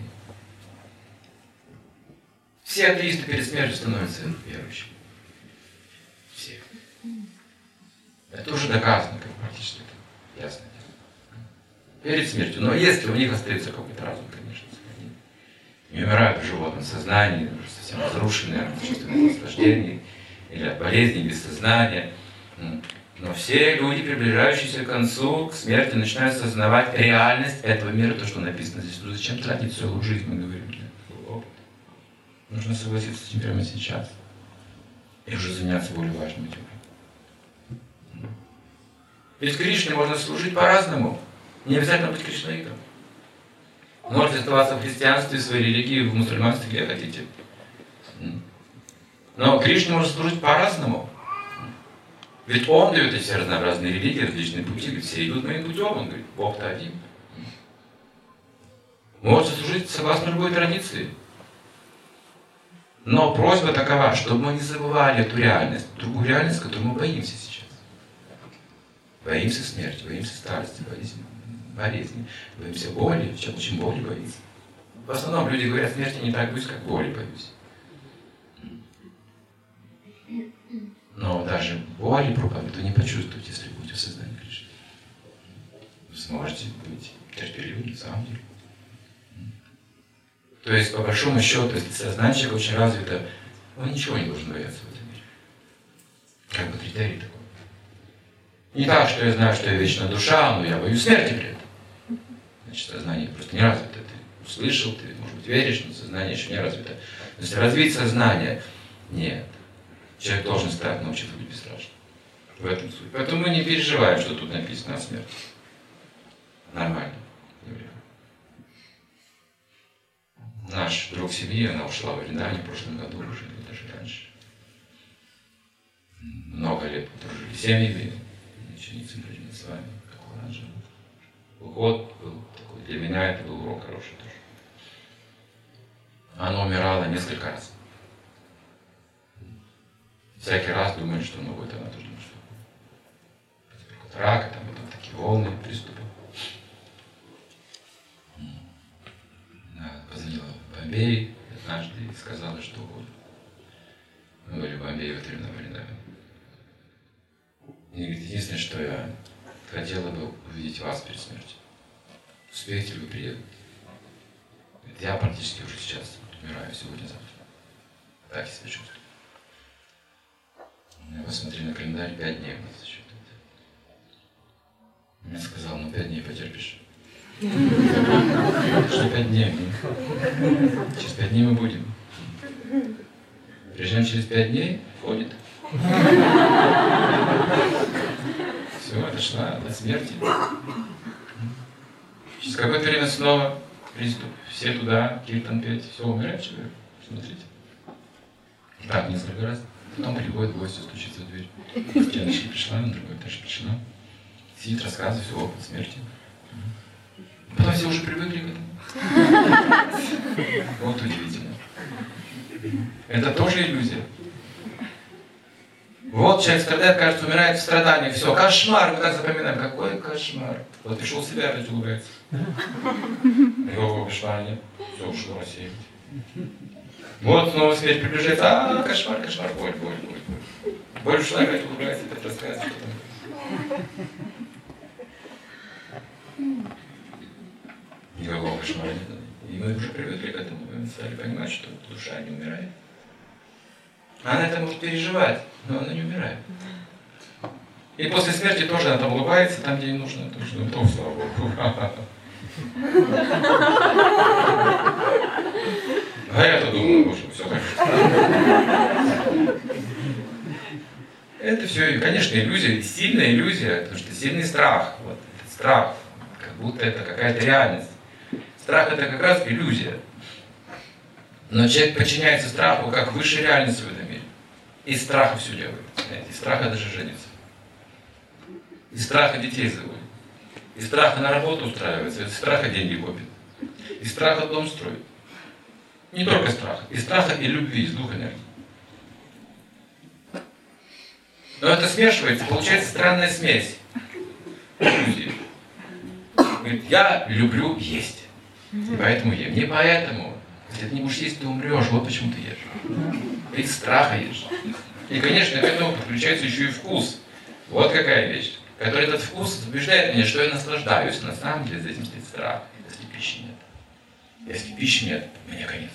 Speaker 1: Все атеисты перед смертью становятся верующими. Все. Это уже доказано, как практически это ясно. Перед смертью. Но если у них остается какой-то разум, конечно, они не умирают в животном сознании, уже совсем разрушенные от чувственных наслаждений или от болезней без сознания. Но все люди, приближающиеся к концу, к смерти, начинают осознавать реальность этого мира, то, что написано здесь. Ну, зачем тратить целую жизнь, мы говорим, для такого опыта? Нужно согласиться с этим прямо сейчас. И уже заняться более важными делами. Ведь Кришне можно служить по-разному. Не обязательно быть кришнаитом. Можете оставаться в христианстве, в своей религии, в мусульманстве, где хотите. Но Кришне можно служить по-разному. Ведь Он дает эти все разнообразные религии, различные пути. Говорит, все идут моим путем. Он говорит, Бог-то один. Можете служить согласно любой традиции. Но просьба такова, чтобы мы не забывали эту реальность, другую реальность, которой мы боимся сейчас. Боимся смерти, боимся старости, боимся болезни, боимся боли. Чем боли боимся? В основном люди говорят, смерти не так боюсь, как боли боюсь. Но даже боли проповедь вы не почувствуете, если будете в сознании Кришны. Вы сможете быть терпеливым на самом деле. То есть, по большому счету, если сознание человека очень развито, он ничего не должен бояться в этом мире. Как бы критерий такой. Не так, что я знаю, что я вечная душа, но я боюсь смерти при этом. Значит, сознание просто не развито. Ты услышал, ты, может быть, веришь, но сознание еще не развито. Но если развить сознание, нет. Человек должен стать, научиться быть бесстрашным. В этом суть. Поэтому мы не переживаем, что тут написано о смерти. Нормально. Наш друг семьи, она ушла в Вриндаване в прошлом году уже, или даже раньше. много лет дружили семьями, ученицами дружили с вами, как оранжевый. Год был такой, для меня это был урок хороший тоже. Она умирала несколько раз. Всякий раз думали, что ну вот она тоже что от рака, там потом такие волны приступы. Она позвонила в Бомбей однажды и сказала, что уходит. Мы были в Бомбее в это время на Варинаве. И говорит, единственное, что я хотела бы увидеть вас перед смертью. Успеете ли вы приехать? Говорит, я практически уже сейчас умираю, сегодня-завтра. Так я себя чувствую. Я посмотрел на календарь, 5 дней у нас еще. Я сказал, ну 5 дней потерпишь. Что 5 дней? Через 5 дней мы будем. Прежде чем через 5 дней входит. Все, дошла до смерти. Через какое-то время снова приступ. Все туда, киртан петь. Все, умирает человек. Смотрите. Так, несколько раз. Потом приходит гость, стучится в дверь. Следующая пришла, на другой этаж пришла. Сидит, рассказывает свой опыт смерти. Потом все уже привыкли к этому. Вот удивительно. Это тоже иллюзия. Вот человек страдает, кажется, умирает в страдании. Все, кошмар, мы так запоминаем. Какой кошмар. Вот пришел в себя, опять улыбается. Его пришла, нет. Все, ушло рассеять. Вот снова смерть приближается. Кошмар, кошмар, боль, боль, боль, боль. Боль ушла, опять улыбается, опять рассказывает, что там. Никакого кошмара нет. И мы уже привыкли к этому, мы стали понимать, что душа не умирает. Она это может переживать, но она не умирает. И после смерти тоже она там улыбается, там, где ей нужно. Ну, слава Богу. А я-то думаю, боже, все хорошо. Это все, конечно, иллюзия, сильная иллюзия, потому что сильный страх. Вот этот страх, как будто это какая-то реальность. Страх это как раз иллюзия. Но человек подчиняется страху как высшей реальности в этом мире. Из страха все делает. Из страха даже женится. Из страха детей заводит. Из страха на работу устраивается. Из страха деньги копит. Из страха дом строит. Не только страх. Из страха и любви, из двух энергий. Но это смешивается, получается странная смесь. Иллюзии. Говорит, я люблю есть. И поэтому ем. Не поэтому. Если ты не будешь есть, ты умрешь. Вот почему ты ешь. Ты из страха ешь. И, конечно, к этому подключается еще и вкус. Вот какая вещь. Который этот вкус убеждает меня, что я наслаждаюсь. На самом деле за этим стоит страх. Если пищи нет. Если пищи нет, мне конец.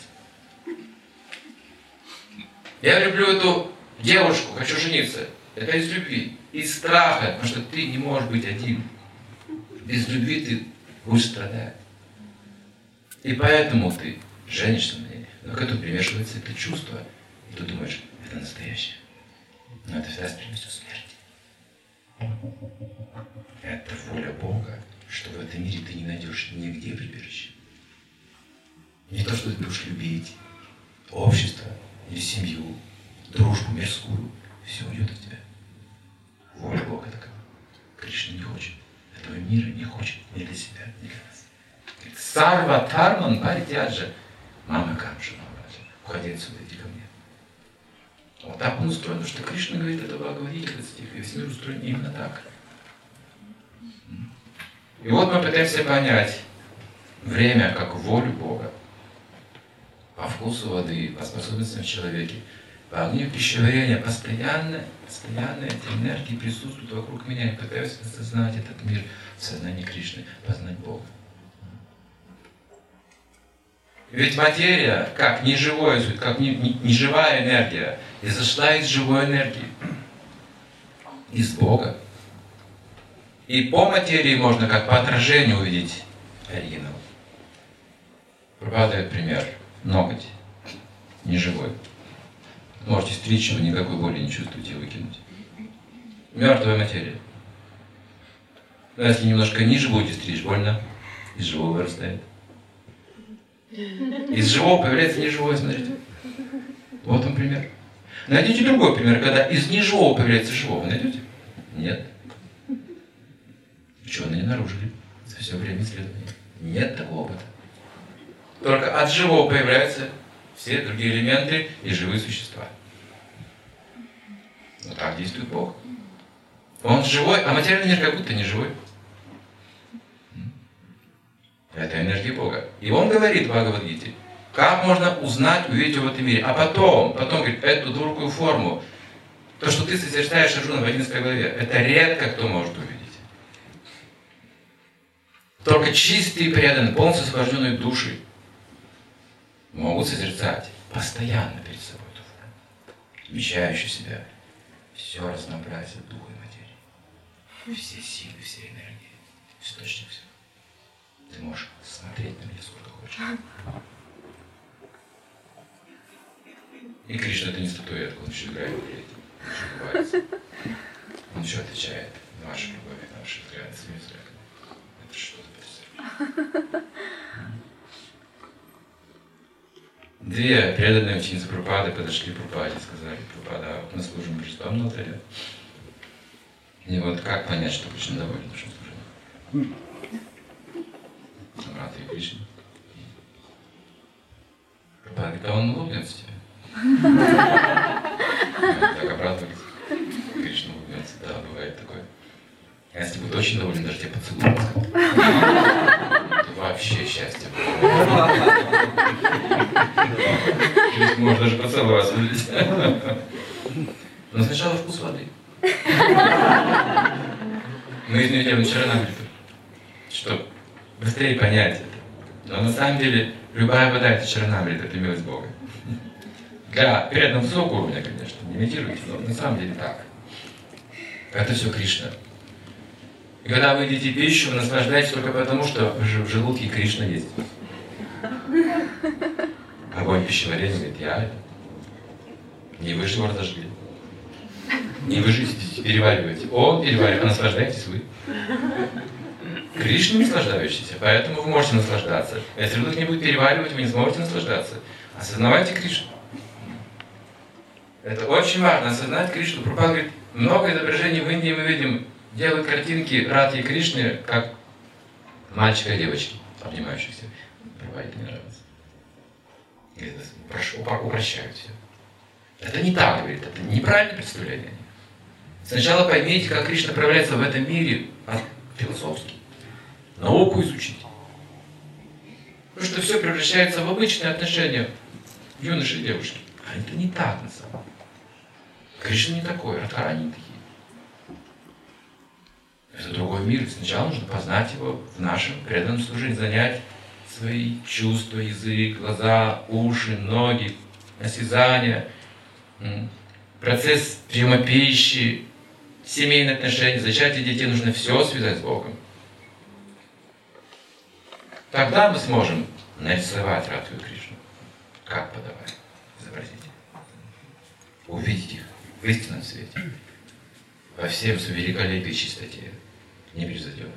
Speaker 1: Я люблю эту девушку, хочу жениться. Это из любви. Из страха, потому что ты не можешь быть один. Без любви ты будешь страдать. И поэтому ты женишься на ней. Но к этому примешивается это чувство. И ты думаешь, это настоящее. Но это всегда стремится к смерти. Это воля Бога, что в этом мире ты не найдешь нигде прибежище. Не то, что ты будешь любить общество или семью, дружбу мирскую. Все уйдет от тебя. Воля Бога такова. Кришна не хочет. Этого мира не хочет ни для себя, ни для нас. Сарва Тарман Бхартяджа. Мама Камша, уходи отсюда, иди ко мне. Вот так он устроен, что Кришна говорит, это Бхагавадгите, этот стих, весь мир устроен именно так. И вот мы пытаемся понять время как волю Бога. По вкусу воды, по способностям в человеке, по огню пищеварения, постоянно эти энергии присутствуют вокруг меня. Я пытаюсь осознать этот мир в сознании Кришны, познать Бога. Ведь материя, как неживое, как неживая энергия, изошла из живой энергии, из Бога. И по материи можно, как по отражению, увидеть оригинал. Прабхупада дает пример. Ноготь. Неживой. Можете стричь, вы никакой боли не чувствуете и выкинуть. Мертвая материя. Но если немножко ниже будете стричь, больно. Из живого вырастает. Из живого появляется неживое, смотрите. Вот он пример. Найдите другой пример, когда из неживого появляется живого. Найдете? Нет. Ученые не обнаружили за все время исследования. Нет такого опыта. Только от живого появляются все другие элементы и живые существа. Вот так действует Бог. Он живой, а материальный мир как будто не живой. Это энергия Бога. И он говорит в Бхагавад-гите, как можно узнать, увидеть его в этом мире. А потом говорит, эту другую форму, то, что ты созерцаешь, Арджуна, в 11 главе, это редко кто может увидеть. Только чистые преданные, полностью освобожденные души могут созерцать постоянно перед собой эту форму, вмещающую в себя все разнообразие духа и материи, все силы, все энергии, источник всего. Ты можешь смотреть на меня сколько хочешь. И Кришна — это не статуэтка, он еще играет, он еще улыбается. Он еще отвечает на вашу любовь, на ваши взгляды, своими взглядами. Это что-то потрясающее. Две преданные ученицы Прабхупады подошли к Прабхупаде и сказали: Прабхупада, мы служим Божествам на алтаре. И вот как понять, что Кришна доволен нашим служением? Рад и Кришна. Прабхупада говорит: а он улыбнется тебе. Так обрадовались. Кришна улыбнется. Да, бывает такое. А если будет очень доволен, даже тебя поцелует. Это вообще счастье. Кришна может даже поцеловаться увидеть. Но сначала вкус воды. Мы изменили вчера на молитву, чтобы быстрее понять это. Но на самом деле любая вода — это чаранамрита, это милость Бога. Для преданного высокого уровня, конечно, не имитируйте, но на самом деле так. Это все Кришна. И когда вы едите пищу, вы наслаждаетесь только потому, что в желудке Кришна есть. Огонь пищеварения говорит: я. Не вы же его разожгли. Не вы же перевариваете. Он переваривает, а наслаждаетесь вы. Кришна наслаждающийся, поэтому вы можете наслаждаться. Если желудок не будет переваривать, вы не сможете наслаждаться. Осознавайте Кришну. Это очень важно, осознать Кришну. Прабхупада говорит, много изображений в Индии мы видим, делают картинки Радхи и Кришны, как мальчика и девочки, обнимающихся. Прабхупаде это не нравится. Говорит, упрощают все. Это не так, говорит, это неправильное представление. Сначала поймите, как Кришна проявляется в этом мире философски. Науку изучить. Потому что все превращается в обычные отношения юноши и девушки. А это не так на самом деле. Кришна не такой, Радхарани не такие. Это другой мир. Сначала нужно познать его в нашем преданном служении, занять свои чувства, язык, глаза, уши, ноги, осязание, процесс приема пищи, семейные отношения, зачатие детей. Нужно все связать с Богом. Тогда мы сможем нарисовать Радху и Кришну. Как подавать, изобразить. Увидеть их в истинном свете. Во всем своей великолепии и чистоте. Непревзойденном.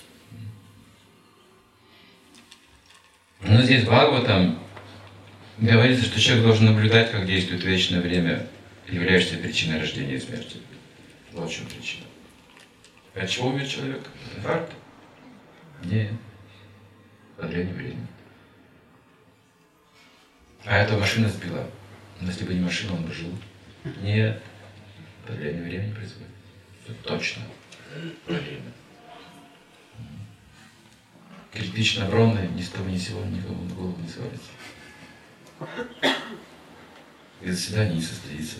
Speaker 1: Но здесь в Бхагаватам говорится, что человек должен наблюдать, как действует вечное время, являющееся причиной рождения и смерти. Вот в чем причина. От чего умер человек? Инфаркт? Нет. Продление времени. А эта машина сбила. Но если бы не машина, он бы жил. Нет. Продление времени происходит. Это точно время. Кирпич набронный, ни с того ни с сего никому на голову не свалится. И заседание не состоится.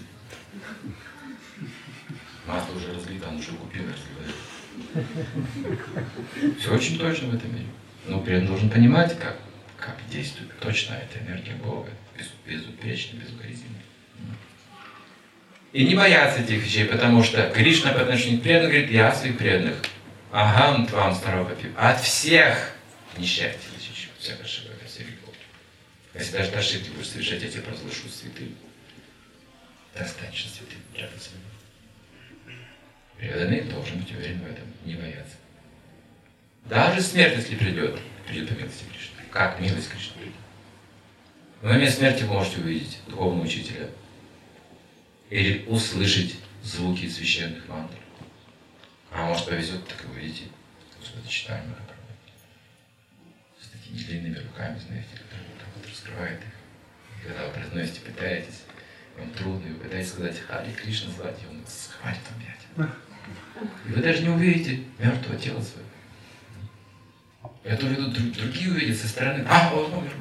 Speaker 1: Масло уже разлито, оно уже купил, разливает. Все очень точно в этом мире. Но при этом должен понимать, как действует точно эта энергия Бога, безупречно, безукоризненно. И не бояться этих вещей, потому что Кришна по отношению к преданным говорит: я своих преданных, агам твам старопапи, от всех несчастья защищу, всех ошибок, от всех грехов. Если даже ты ошибки будешь совершать, я тебя разглашу святым. Ты останешься святым рядом с ним. Преданный должен быть уверен в этом, не бояться. Даже смерть, если придет по милости Кришны. Как милость Кришны придет. В момент смерти вы можете увидеть духовного учителя. Или услышать звуки священных мантр. А может повезет, так и увидите. Господи, читаем их. С такими длинными руками, знаете, которые вот так вот раскрывает их. И когда вы произносите, пытаетесь, вам трудно, и вы пытаетесь сказать Хари Кришна, звать, и он схватит объятия. И вы даже не увидите мертвого тела своего. Я то веду, другие увидят со стороны. А, он умер.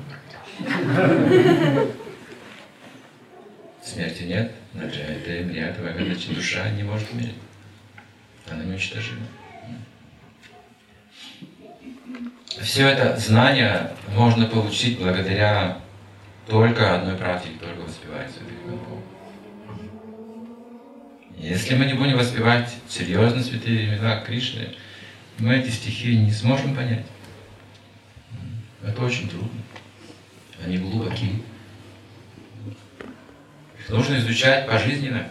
Speaker 1: Смерти нет, значит, душа не может умереть. Она неуничтожима. Все это знание можно получить благодаря только одной практике, только воспеванию святых имен Бога. Если мы не будем воспевать серьезно святые имена Кришны, мы эти стихи не сможем понять. Это очень трудно. Они глубоки. Их нужно изучать пожизненно.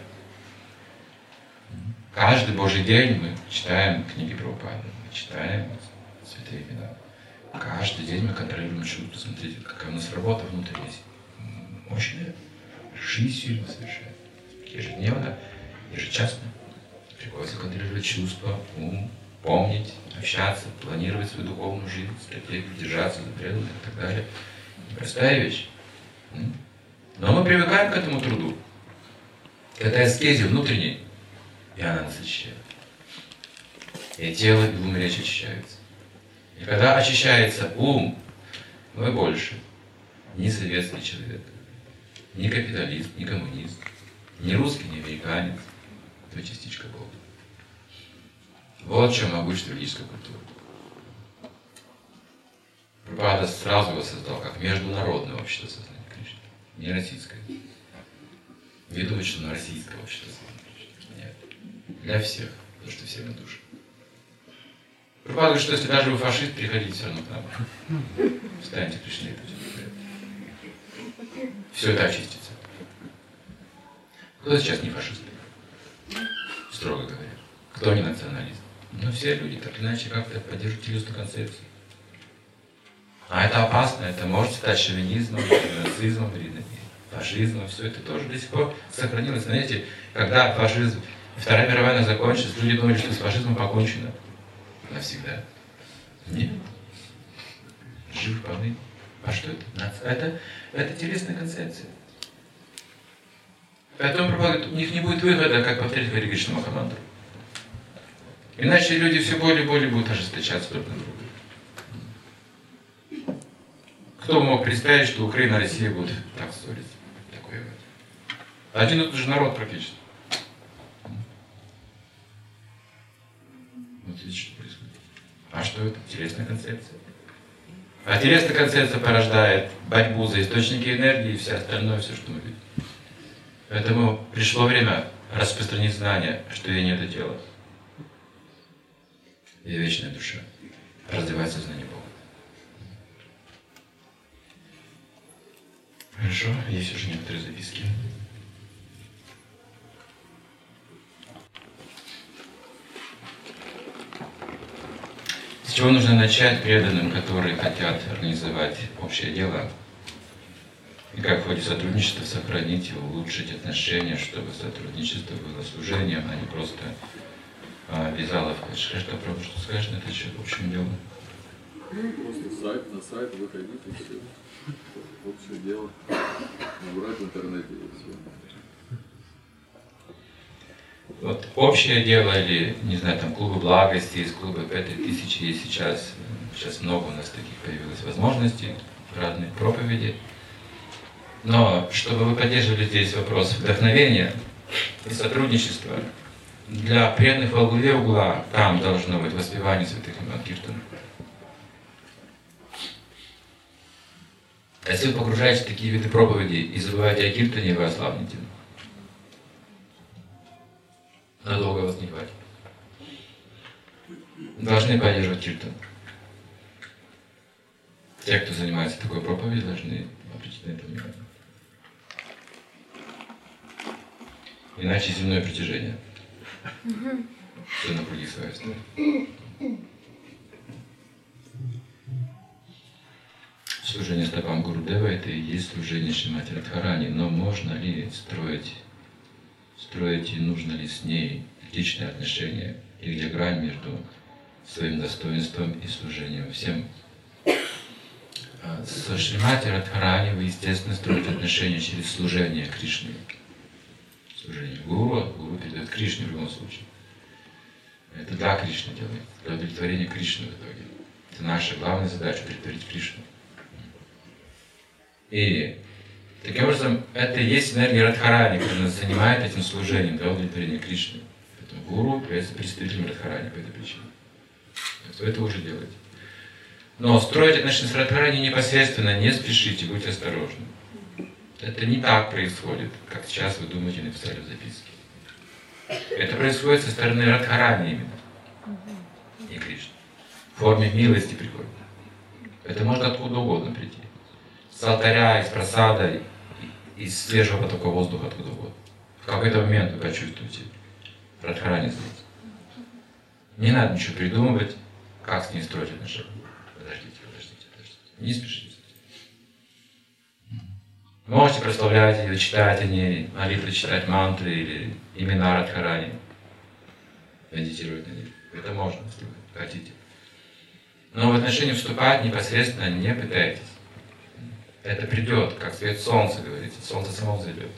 Speaker 1: Каждый Божий день мы читаем книги Прабхупады, мы читаем святые имена. Каждый день мы контролируем чувства. Посмотрите, какая у нас работа внутренняя. Мощная. Жизнь сильно совершает. Ежедневно, ежечасно. Приходится контролировать чувства, ум, помнить, общаться, планировать свою духовную жизнь, стратегию, держаться за преданных и так далее. Простая вещь. Но мы привыкаем к этому труду, к этой аскезе внутренней, и она нас очищает. И тело, и ум, и речь очищаются. И когда очищается ум, мы больше ни советский человек, ни капиталист, ни коммунист, ни русский, ни американец, то частичка Бога. Вот в чем могущество ведической культуры. Прабхупада сразу его создал как международное общество сознания Кришны, не российское. Ведущее, но российское общество сознания Кришны. Нет. Для всех, потому что все мы души. Прабхупада говорит, что если даже вы фашист, приходите все равно к нам. Встаньте Кришне и пойдем. Все это очистится. Кто сейчас не фашист? Строго говоря. Кто не националист? Но все люди так иначе как-то поддерживают телесную концепцию. А это опасно, это может стать шовинизмом, нацизмом, фашизмом. Все это тоже до сих пор сохранилось. Знаете, когда фашизм, Вторая мировая война закончилась, люди думали, что с фашизмом покончено. Навсегда. Нет. Жив полный. А что это? Это телесная концепция. Поэтому у них не будет выхода, как повторить Хари Кришна Махамантру. Иначе люди все более и более будут ожесточаться друг на друга. Кто мог представить, что Украина и Россия будут так ссориться? Такое вот. Один и тот же народ практически. Вот видите, что происходит. А что это? Телесная концепция. А телесная концепция порождает борьбу за источники энергии и все остальное, все, что мы видим. Поэтому пришло время распространить знание, что я не это дело. Я вечная душа. Развивать сознание Бога. Хорошо, есть уже некоторые записки. С чего нужно начать преданным, которые хотят организовать общее дело? И как в ходе сотрудничества сохранить и улучшить отношения, чтобы сотрудничество было служением, а не просто вязаловка. Что скажешь на этот счет общему делу?
Speaker 7: Просто на сайт выходить и все. Общее дело. Набрать в интернете и все.
Speaker 1: Вот общее дело или, не знаю, там клубы благости, из клуба 5000 есть сейчас много у нас таких появилось возможностей, разные проповеди. Но чтобы вы поддерживали здесь вопрос вдохновения и сотрудничества, для преданных во главе угла там должно быть воспевание святых имен Киртана. А если вы погружаетесь в такие виды проповедей и забываете о Киртане, вы ослабнете. Надолго вас не хватит. Должны поддерживать Киртан. Те, кто занимается такой проповедью, должны обратить на это внимание. Иначе земное притяжение. Все на круги своей стороны. Служение стопам Гурудева — это и есть служение Шримати Радхарани. Но можно ли строить строить и нужно ли с ней личные отношения, и где грань между своим достоинством и служением всем. Со Шримати Радхарани вы, естественно, строите отношения через служение Кришне. Служение Гуру, а Гуру передает Кришне в любом случае. Это для Кришны делает, для удовлетворения Кришны в итоге. Это наша главная задача — удовлетворить Кришну. И таким образом, это и есть энергия Радхарани, которая занимает этим служением для удовлетворения Кришны. Поэтому Гуру является представителем Радхарани по этой причине. Вы это уже делаете. Но строить отношения с Радхарани непосредственно не спешите, будьте осторожны. Это не так происходит, как сейчас вы думаете, написали в записке. Это происходит со стороны Радхарани именно, не Кришны. В форме милости приходит. Это может откуда угодно прийти. С алтаря, из просада, из свежего потока воздуха, откуда угодно. В какой-то момент вы почувствуете Радхарани здесь. Не надо ничего придумывать, как с ней строить отношения. Подождите. Не спешите. Можете прославлять ее, читать о ней, молитвы читать, мантры или имена Радхарани. Медитировать на них. Это можно, если вы хотите. Но в отношения вступать непосредственно не пытайтесь. Это придет, как свет солнца, говорится. Солнце само взойдет.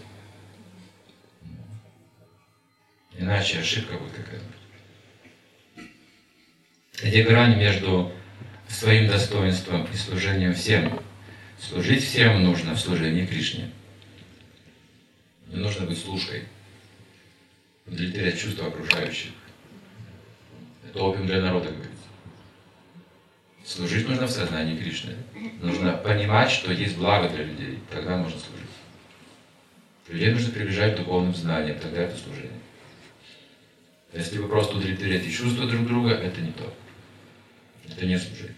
Speaker 1: Иначе ошибка будет какая-нибудь. Где грань между своим достоинством и служением всем? Служить всем нужно в служении Кришне. Не нужно быть служкой, удовлетворять чувства окружающих. Это опиум для народа, говорится. Служить нужно в сознании Кришны. Нужно понимать, что есть благо для людей, тогда можно служить. Людей нужно приближать к духовным знаниям, тогда это служение. Если вы просто удовлетворяете чувства друг друга, это не то. Это не служение.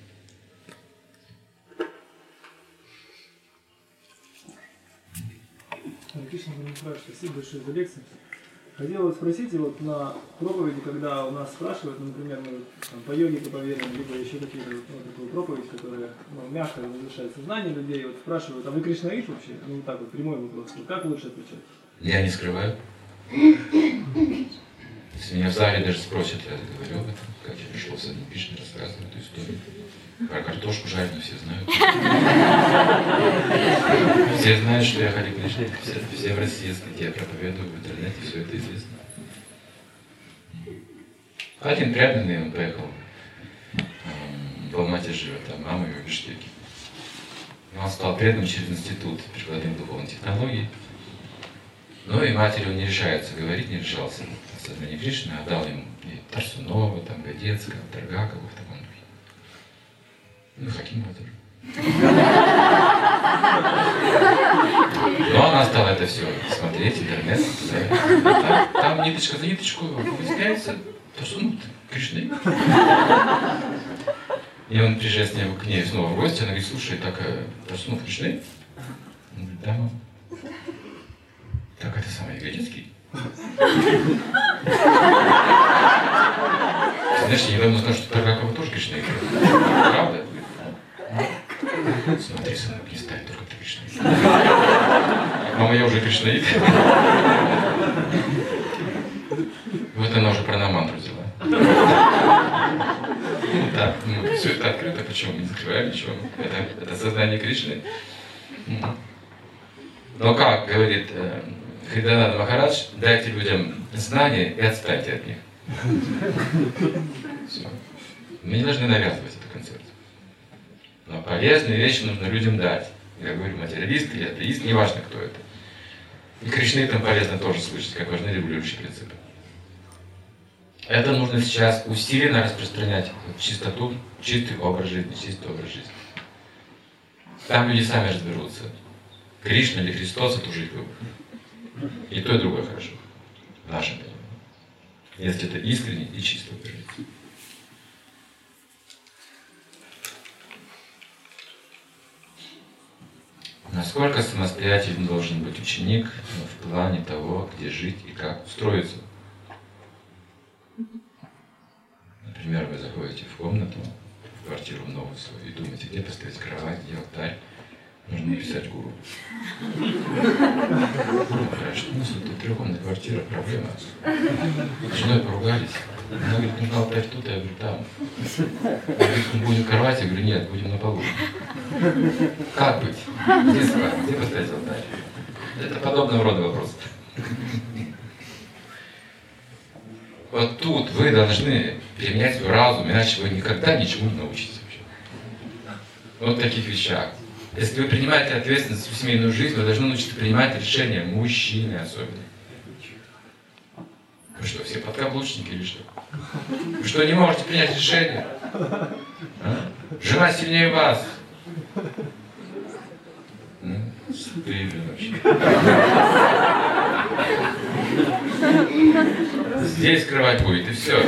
Speaker 8: Кришна Гуру, спасибо большое за лекцию. Хотел вас спросить, вот на проповеди, когда у нас спрашивают, например, мы там, по йоге проповедуем, либо еще какие-то такую проповедь, которая мягко разрушает сознание людей, вот спрашивают, а вы кришнаит вообще? Ну вот так вот, прямой вопрос. Вот как лучше отвечать?
Speaker 1: Я не скрываю. Если меня в зале даже спросят, я говорю об этом, как я пришел в Садни Кришны, рассказываю эту историю. Про картошку жареную все знают. Все знают, что я Хари Кришна. Все в России, где я проповедую в интернете, все это известно. Один преданный, он поехал в Алмате живет, а мама его в Бишкеке. Он стал преданным через институт прикладных духовных технологий. Ну и матери он не решается говорить, не решался о сознании Кришны, а дал ему и Тарсунова, там, Годецкого, Таргакова в таком духе. Ну, Хакимова тоже. Но она стала это все смотреть, интернет, там ниточка за ниточку выясняется, Тарсунов Кришны. И он приезжает с ней к ней снова в гости, она говорит, слушай, так Тарсунов Кришны? Он говорит, да, мам. Так это самый Годецкий. Знаешь, я недавно узнал, что Таргакова тоже Кришнаит. Правда? Смотри, сынок, не ставь, только ты Кришнаит. Мама, я уже Кришнаит. Вот она уже пранамантру взяла. Да, все это открыто, почему не закрываем ничего. Это сознание Кришны. Но как, говорит Хридананда Махарадж, дайте людям знания и отстаньте от них. Все. Мы не должны навязывать эту концепцию. Но полезные вещи нужно людям дать. Я говорю, материалист или атеист, неважно кто это. И кришнаитам полезно тоже слышать, как важны регулирующие принципы. Это нужно сейчас усиленно распространять чистоту, чистый образ жизни, чистый образ жизни. Там люди сами разберутся. Кришна или Христос — это уже их выбор. И то, и другое хорошо. В нашем понимании. Если это искренне и чисто выражается. Насколько самостоятельным должен быть ученик в плане того, где жить и как устроиться? Например, вы заходите в комнату, в квартиру новую свою и думаете, где поставить кровать, где алтарь, Нужно написать гуру. Хорошо, у нас тут трехкомнатная квартира, проблема. С женой поругались. Она говорит, нужно алтарь тут, я говорю, там. Она говорит, мы будем в кровати, я говорю, нет, будем на полу. Как быть? Где спать? Где поставить алтарь? Это подобного рода вопрос. Вот тут вы должны применять свой разум, иначе вы никогда ничему не научитесь вообще. Вот в таких вещах. Если вы принимаете ответственность в семейную жизнь, вы должны научиться принимать решения, мужчины особенно. Вы что, все подкаблучники или что? Вы что, не можете принять решение? А? Жена сильнее вас. Стыдно вообще. Здесь скрывать будет, и все.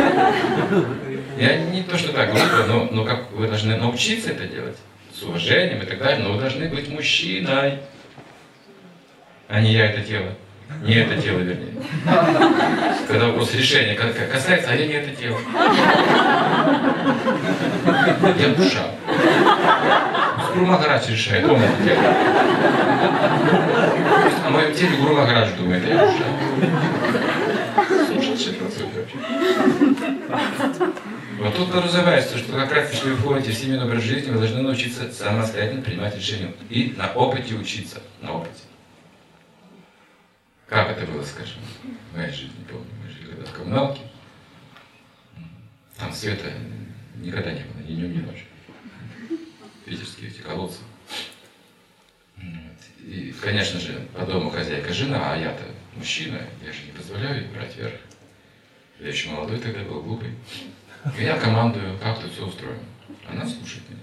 Speaker 1: Я не то, что так грубо, но как вы должны научиться это делать. С уважением и так далее, но вы должны быть мужчиной, а не я это тело. Не это тело, вернее. Когда вопрос решения касается, а я не это тело. Я душа. Гуру Махарадж решает, он это тело. О моем теле Гуру Махарадж думает, я душа. Сумасшедший процесс вообще. Вот тут подразумевается, что как раз если вы входите в семейный образ жизни, вы должны научиться самостоятельно принимать решения и на опыте учиться, на опыте. Как это было, скажем, в моей жизни, не помню, мы жили когда в коммуналке, там света никогда не было, ни днем, ни ночью. Питерские эти колодцы. И, конечно же, по дому хозяйка жена, а я-то мужчина, я же не позволяю ей брать верх. Я еще молодой тогда был, глупый. И я командую, как тут все устроено. Она слушает меня.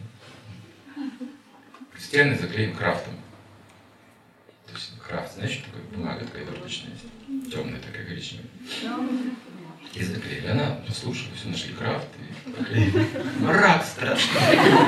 Speaker 1: Стены заклеим крафтом. То есть крафт, знаешь, такая бумага такая игрушечная есть. Темная такая, коричневая. И заклеили. Она послушала, все нашли крафт и поклеили. Мрак страшный.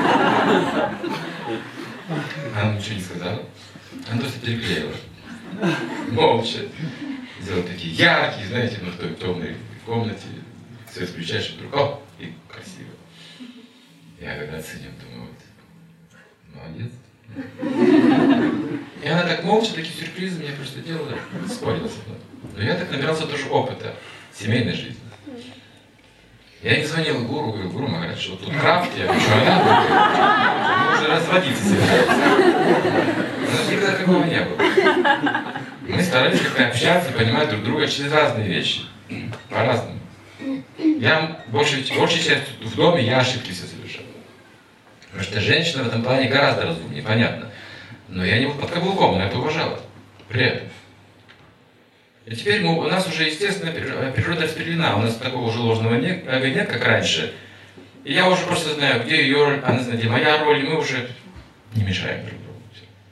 Speaker 1: Она ничего не сказала. Она просто переклеила. Молча. Сделала такие яркие, знаете, ну в той темной комнате. Свет включаешь, и вдруг, о, и красиво. Я когда оценил, думаю, вот, молодец. И она так молча, такие сюрпризы мне просто делала, спорила со мной. Но я так набирался тоже опыта семейной жизни. Я не звонил гуру, говорю, Гуру Махарадж, вот тут крафт, я говорю, что она говорит, мы уже разводиться собираемся. Но никогда такого не было. Мы старались как-то общаться, понимать друг друга через разные вещи. По-разному. Я большей частью в доме я ошибки все совершал. Потому что женщина в этом плане гораздо разумнее, понятно. Но я не был под каблуком, она это уважала. При этом. И теперь у нас уже, естественно, природа распределена. У нас такого уже ложного нет, как раньше. И я уже просто знаю, где ее роль, она знает, где моя роль, и мы уже не мешаем друг другу.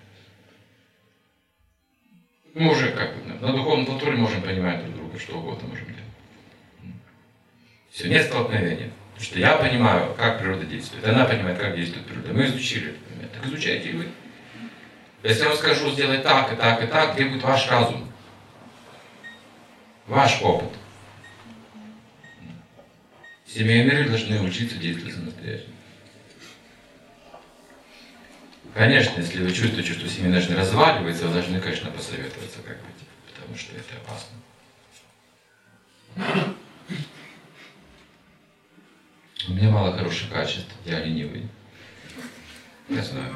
Speaker 1: Мы уже как бы на духовном платформе можем понимать друг друга, что угодно можем делать. Все, нет столкновения. Потому что я понимаю, как природа действует, она понимает, как действует природа. Мы изучили этот момент. Так изучайте и вы. Если я вам скажу сделать так, и так, и так, где будет ваш разум? Ваш опыт. Семейные люди должны учиться действовать самостоятельно. Конечно, если вы чувствуете, что семья должна разваливаться, вы должны, конечно, посоветоваться, как быть, потому что это опасно. У меня мало хороших качеств, я ленивый. Я знаю.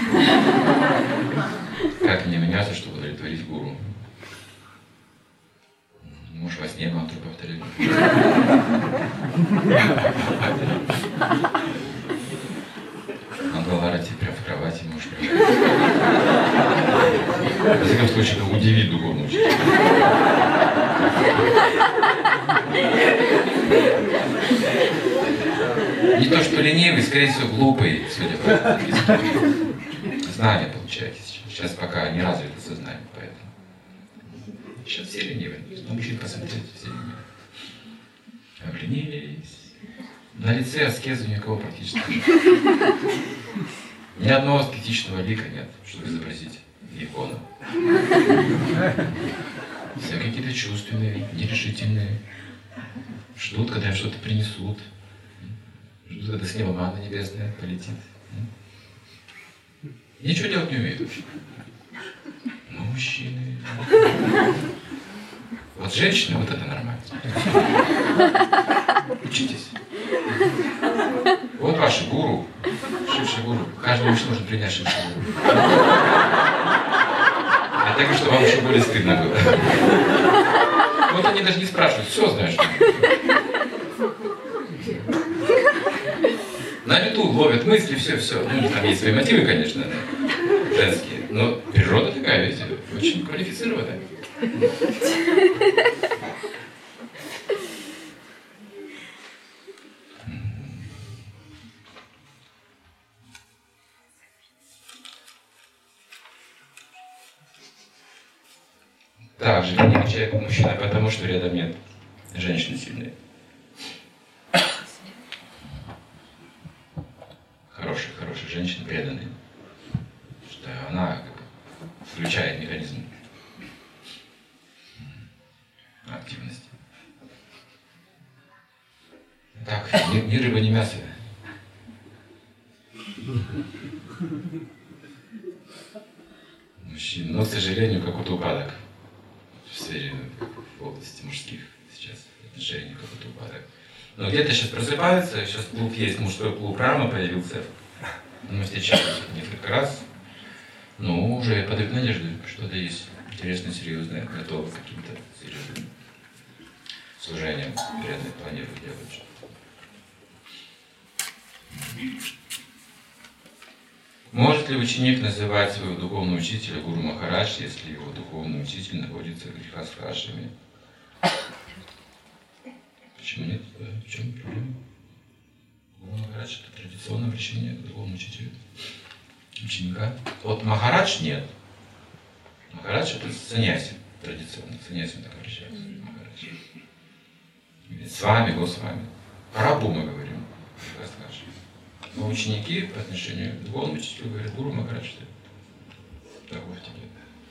Speaker 1: Как мне меняться, чтобы удовлетворить гуру? Может, во сне мантру повторять? Мангаларати прям в кровати можешь прям. В всяком случае, это удивит духовного учителя. Не то, что ленивый, скорее всего, глупый, судя по этому. Знания получаете сейчас. Сейчас пока не развито сознание, поэтому. Сейчас все ленивые. На мужчин посмотрите, все ленивые. Обленились. На лице аскезы никого практически нет. Ни одного аскетичного лика нет, чтобы изобразить икону. Все какие-то чувственные, нерешительные. Ждут, когда им что-то принесут. Ждут, когда с неба манна небесная полетит. Ничего делать не умеют. Ну, мужчины. Вот женщины, вот это нормально. Учитесь. Вот ваши гуру, шивший гуру. Каждый мужчина должен принять шивший гуру. Я так, что вам еще более стыдно было. Вот они даже не спрашивают, все знаешь. На лету ловят мысли, все. Ну, там есть свои мотивы, конечно, женские. Но природа такая, видите, очень квалифицированная. Также не отвечает мужчина, потому что рядом нет женщины сильной. Хорошая женщина, преданная. Что она как бы включает механизм активности. Так, ни рыба, ни мясо. Мужчин, но, к сожалению, какой-то упадок в сфере, в области мужских сейчас отношений, какой-то упадок. Но где-то сейчас просыпаются, сейчас клуб есть, мужской клуб Рама появился. Мы встречались несколько раз. Ну, уже подают надежды, что-то есть интересное, серьезное, готово к каким-то серьезным служениям, преданные планируют делать. Может ли ученик называть своего духовного учителя Гуру Махарадж, если его духовный учитель находится в грехастхашраме? Почему нет? В чем проблема? Гуру Махарадж — это традиционное обращение к духовному учителю ученика. Вот Махарадж нет. Махарадж — это саньяси, традиционно. Саньяси так обращаются. Махарадж. С вами, Госвами. Прабху мы говорим. Но ученики по отношению к духовному учителю говорят: Гуру Махарадж, таков тебе.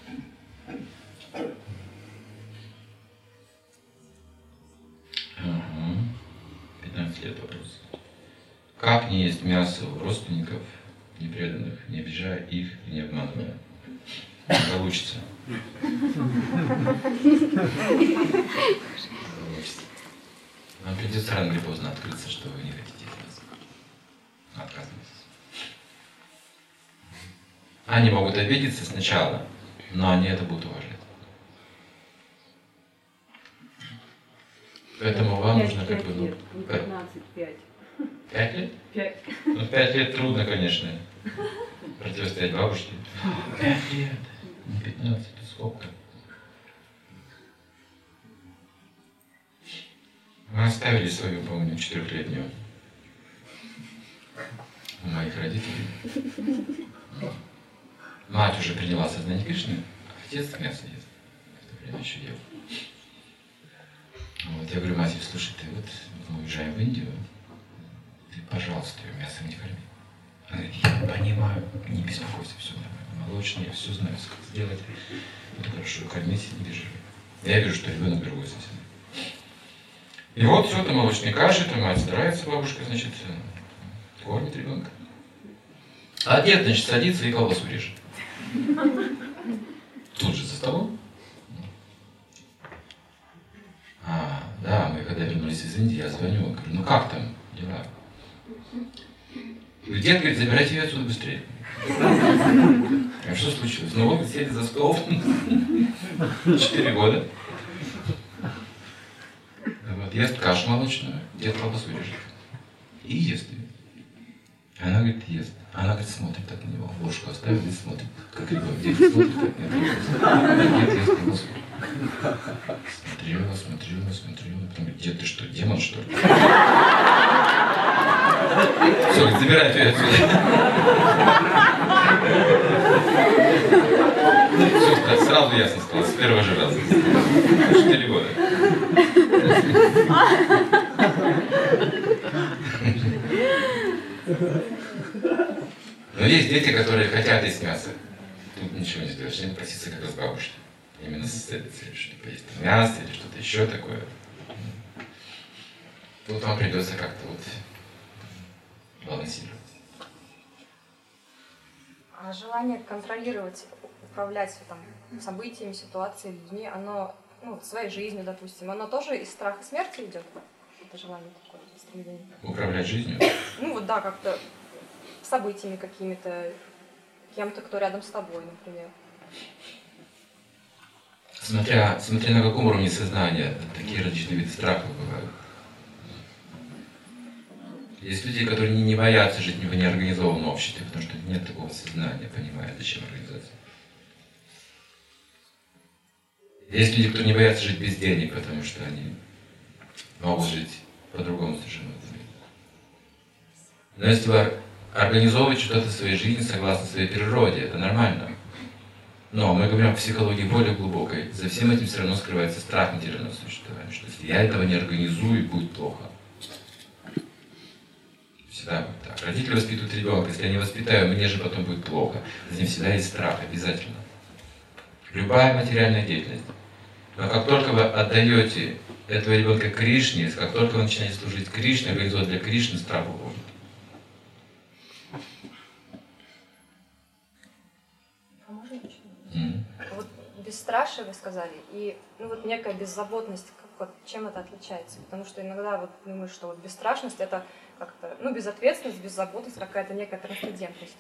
Speaker 1: 15 лет вопрос. Как не есть мясо у родственников непреданных, не обижая их и не обманывая? Не получится. Вам придется рано или поздно открыться, что вы не хотите от нас. Отказывайтесь. Они могут обидеться сначала, но они это будут уважать. Поэтому вам нужно как бы...
Speaker 2: 15-5.
Speaker 1: 5 лет?
Speaker 2: 5.
Speaker 1: Ну, 5 лет трудно, конечно, противостоять бабушке. 5 лет, не 15, это сколько? Мы оставили свою, помню, 4-летнюю у моих родителей. Мать уже приняла сознание Кришны, а отец мясо ест. В то время еще ел. Вот, я говорю матери: слушай, ты вот мы уезжаем в Индию, ты, пожалуйста, ее мясом не корми. Она говорит: я понимаю, не беспокойся, все нормально. Молочный, я все знаю, как сделать. Это хорошо, кормите, не переживай. Я вижу, что ребенок другой совсем. И вот все это молочные каши, там мать старается, бабушка, значит, кормит ребенка. А дед, значит, садится и колбасу режет. Тут же за столом. Да, мы когда вернулись из Индии, я звоню, говорю: ну как там дела? Дед говорит: забирайте ее отсюда быстрее. А что случилось? Ну вот, сели за стол 4 года. Вот, ест кашу молочную, дед колбасу режет. И ест ее. Она говорит: ест. Она, говорит, смотрит так на него, ложку оставила и смотрит, как ребенок. Дед смотрит так на него. Дед ест колбасу. Смотрела. Потом говорит: дед, ты что, демон, что ли? Все, говорит, забирайте ее отсюда. Все, сразу ясно стало, с первого же раза. 4 года. Но есть дети, которые хотят есть мясо. Тут ничего не сделаешь, они просятся как раз бабушки. Именно с этой целью, чтобы поесть мясо или что-то еще такое. Тут вам придется как-то вот балансировать.
Speaker 9: А желание контролировать, управлять там, событиями, ситуацией, людьми, оно, ну, своей жизнью, допустим, оно тоже из страха смерти идет? Это желание такое, стремление.
Speaker 1: Управлять жизнью?
Speaker 9: Ну вот да, как-то событиями какими-то, кем-то, кто рядом с тобой, например.
Speaker 1: Смотря на каком уровне сознания такие различные виды страхов бывают. Есть люди, которые не боятся жить в неорганизованном обществе, потому что нет такого сознания, понимая, зачем организация. Есть люди, которые не боятся жить без денег, потому что они могут жить по-другому совершенно. Но если вы организовываете что-то в своей жизни согласно своей природе, это нормально. Но мы говорим о психологии более глубокой. За всем этим все равно скрывается страх материального существования, что если я этого не организую, будет плохо. Всегда будет так. Родители воспитывают ребенка, если я не воспитаю, мне же потом будет плохо. За ним всегда есть страх, обязательно. Любая материальная деятельность. Но как только вы отдаете этого ребенка Кришне, как только вы начинаете служить Кришне, организовать для Кришны, страх уходит.
Speaker 9: А можно еще? Вот бесстрашие вы сказали, и ну, вот некая беззаботность, вот, чем это отличается? Потому что иногда вот думаю, что вот бесстрашность это как-то, ну, безответственность, беззаботность, какая-то некая трансцендентность.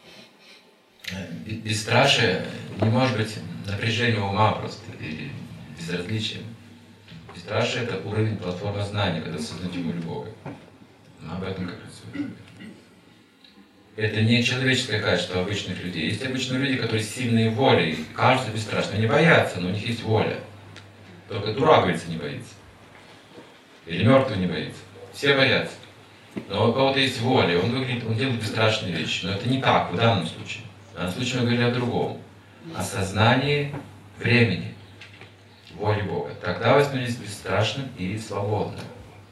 Speaker 1: Бесстрашие не может быть напряжением ума просто или безразличием. Бесстрашие — это уровень платформы знания, когда сознаем любого. Но об этом как раз говорим. Это не человеческое качество обычных людей. Есть обычные люди, которые сильные волей, и кажутся бесстрашными. Они боятся, но у них есть воля. Только дурак, говорится, не боится. Или мертвый не боится. Все боятся. Но у кого-то есть воля, он делает бесстрашные вещи. Но это не так в данном случае. В данном случае мы говорили о другом. О сознании времени, воли Бога. Тогда вы становитесь бесстрашным и свободным.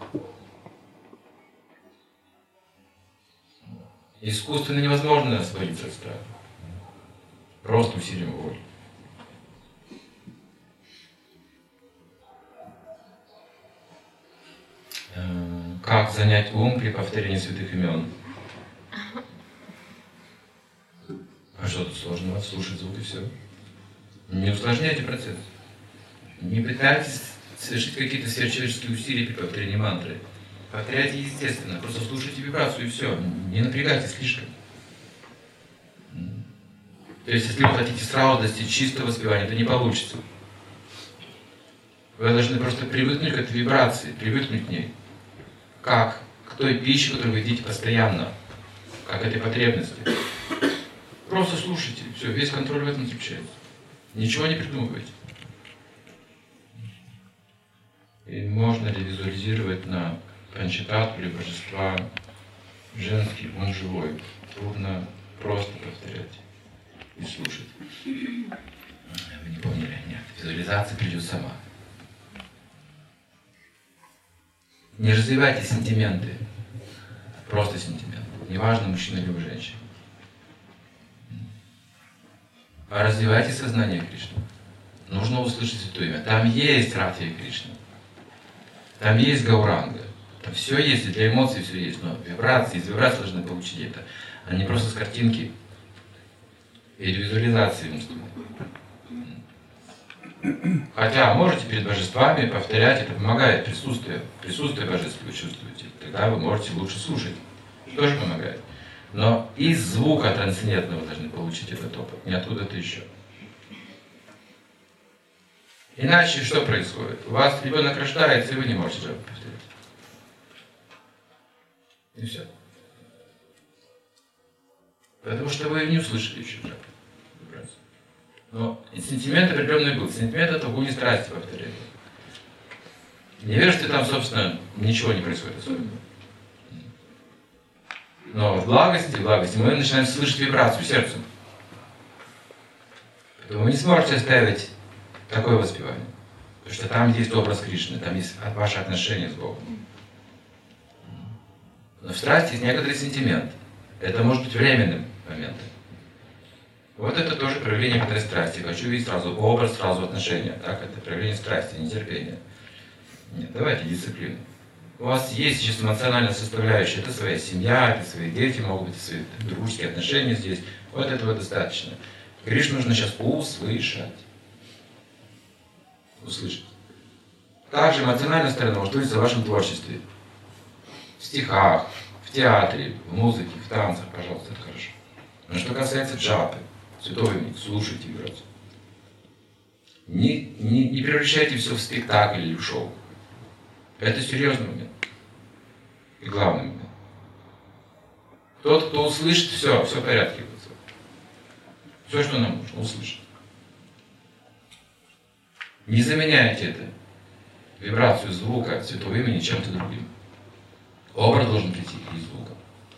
Speaker 1: Искусственно невозможно освободиться от страха. Просто усилием воли. Как занять ум при повторении святых имен? А что тут сложного? Слушать звук и все. Не усложняйте процесс. Не пытайтесь совершить какие-то сверхчеловеческие усилия при повторении мантры. Повторяйте естественно, просто слушайте вибрацию и все. Не напрягайтесь слишком. То есть, если вы хотите сразу достичь чистого воспевания, это не получится. Вы должны просто привыкнуть к этой вибрации, привыкнуть к ней. Как? К той пище, которую вы едите постоянно. Как к этой потребности. Просто слушайте. Все, весь контроль в этом заключается. Ничего не придумывайте. И можно ли визуализировать на панчататтву или божества женский, он живой. Трудно просто повторять и слушать. Вы не поняли? Нет. Визуализация придет сама. Не развивайте сентименты. Просто сентименты. Неважно, мужчина или женщина. А развивайте сознание Кришны. Нужно услышать это имя. Там есть Радха и Кришна. Там есть Гауранга. Там все есть, и для эмоций все есть. Но вибрации, из вибраций должны получить это. А не просто с картинки или визуализации инструмента. Хотя можете перед божествами повторять, это помогает присутствие божеств вы чувствуете. Тогда вы можете лучше слушать. Тоже помогает. Но из звука трансцендентного должны получить этот опыт, не откуда-то еще. Иначе что происходит? У вас ребенок рождается, и вы не можете же повторять. И все. Потому что вы не услышали еще же. Но сентимент определенный был. Сентимент — это огонь страсти повторения. В невежестве там, собственно, ничего не происходит особенного. Но в благости мы начинаем слышать вибрацию сердцем. Поэтому вы не сможете оставить такое воспевание. Потому что там есть образ Кришны, там есть ваши отношения с Богом. Но в страсти есть некоторый сентимент. Это может быть временным моментом. Вот это тоже проявление некоторой страсти. Хочу видеть сразу образ, сразу отношения. Так? Это проявление страсти, нетерпения. Нет, давайте дисциплину. у вас есть сейчас эмоциональная составляющая, это своя семья, это свои дети, могут быть свои дружеские отношения здесь. Вот этого достаточно. Кришну нужно сейчас услышать. Услышать. Также эмоциональная сторона может быть в вашем творчестве. В стихах, в театре, в музыке, в танцах, пожалуйста, это хорошо. Но что касается джапы, святого имени, слушайте вибрацию. Не превращайте все в спектакль или в шоу. Это серьезный момент. И главный момент. Тот, кто услышит, все в порядке. Все, что нам нужно, услышать. Не заменяйте это, вибрацию звука святого имени, чем-то другим. Образ должен прийти из звука.